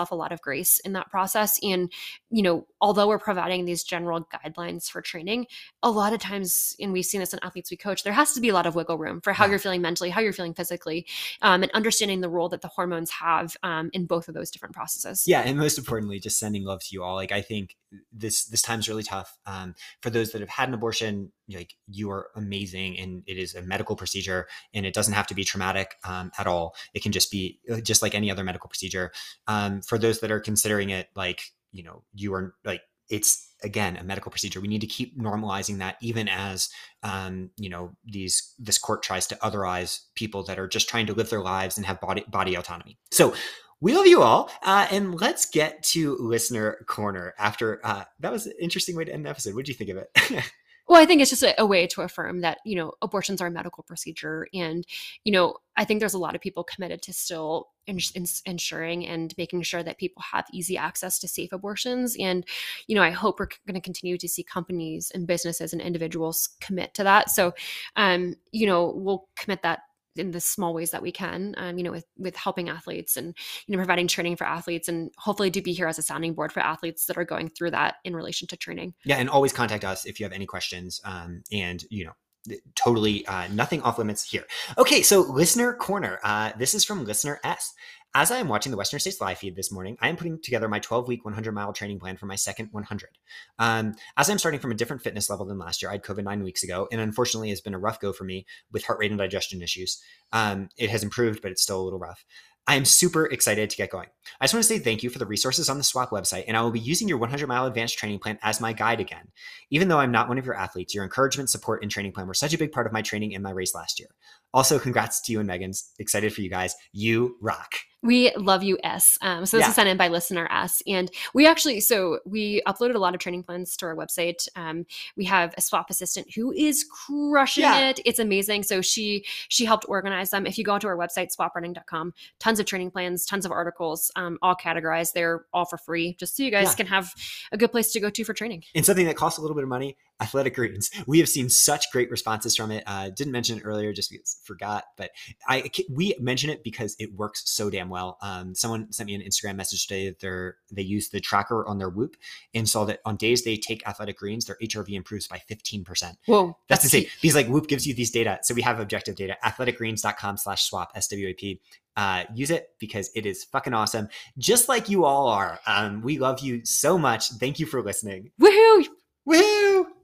yourself a lot of grace in that process. And, you know, although we're providing these general guidelines for training, a lot of times, and we've seen this in athletes we coach, there has to be a lot of wiggle room for how Yeah. you're feeling mentally, how you're feeling physically, um, and understanding the role that the hormones have um, in both of those different processes. Yeah. And most importantly, just sending love to you all. Like, I think this, this time's really tough. Um, for those that have had an abortion, like, you are amazing, and it is a medical procedure, and it doesn't have to be traumatic um, at all. It can just be just like any other medical procedure. Um, for those that are considering it, like, you know, you are like, it's again, a medical procedure. We need to keep normalizing that, even as, um, you know, these, this court tries to otherize people that are just trying to live their lives and have body, body autonomy. So we love you all. Uh, and let's get to listener corner after, uh, that was an interesting way to end the episode. What did you think of it? Well, I think it's just a, a way to affirm that, you know, abortions are a medical procedure. And, you know, I think there's a lot of people committed to still ins- ins- ensuring and making sure that people have easy access to safe abortions. And, you know, I hope we're going to continue to see companies and businesses and individuals commit to that. So, um, you know, we'll commit that in the small ways that we can, um, you know, with, with helping athletes and, you know, providing training for athletes, and hopefully to be here as a sounding board for athletes that are going through that in relation to training. Yeah. And always contact us if you have any questions. Um, and, you know, totally uh, nothing off limits here. Okay. So listener corner, uh, this is from listener S. As I am watching the Western States live feed this morning, I am putting together my twelve week, one hundred mile training plan for my second one hundred. Um, as I'm starting from a different fitness level than last year, I had COVID nine weeks ago, and unfortunately it's been a rough go for me with heart rate and digestion issues. Um, it has improved, but it's still a little rough. I am super excited to get going. I just want to say thank you for the resources on the SWAP website, and I will be using your one hundred mile advanced training plan as my guide again. Even though I'm not one of your athletes, your encouragement, support, and training plan were such a big part of my training in my race last year. Also, congrats to you and Megan. Excited for you guys. You rock. We love you, S. Um, so this Yeah. is sent in by listener S. And we actually, so we uploaded a lot of training plans to our website. Um, we have a SWAP assistant who is crushing Yeah. it. It's amazing. So she she helped organize them. If you go to our website, swap running dot com, tons of training plans, tons of articles, um, all categorized. They're all for free, just so you guys Yeah. can have a good place to go to for training. And something that costs a little bit of money, Athletic Greens. We have seen such great responses from it. Uh, didn't mention it earlier just because I forgot, but I we mention it because it works so damn well. Um, someone sent me an Instagram message today that they're, they use the tracker on their Whoop and saw that on days they take Athletic Greens, their H R V improves by fifteen percent. Whoa. That's insane. Because like Whoop gives you these data. So we have objective data, athletic greens dot com slash swap, S W A P. Uh, use it because it is fucking awesome. Just like you all are. Um, we love you so much. Thank you for listening. Woohoo! Woohoo!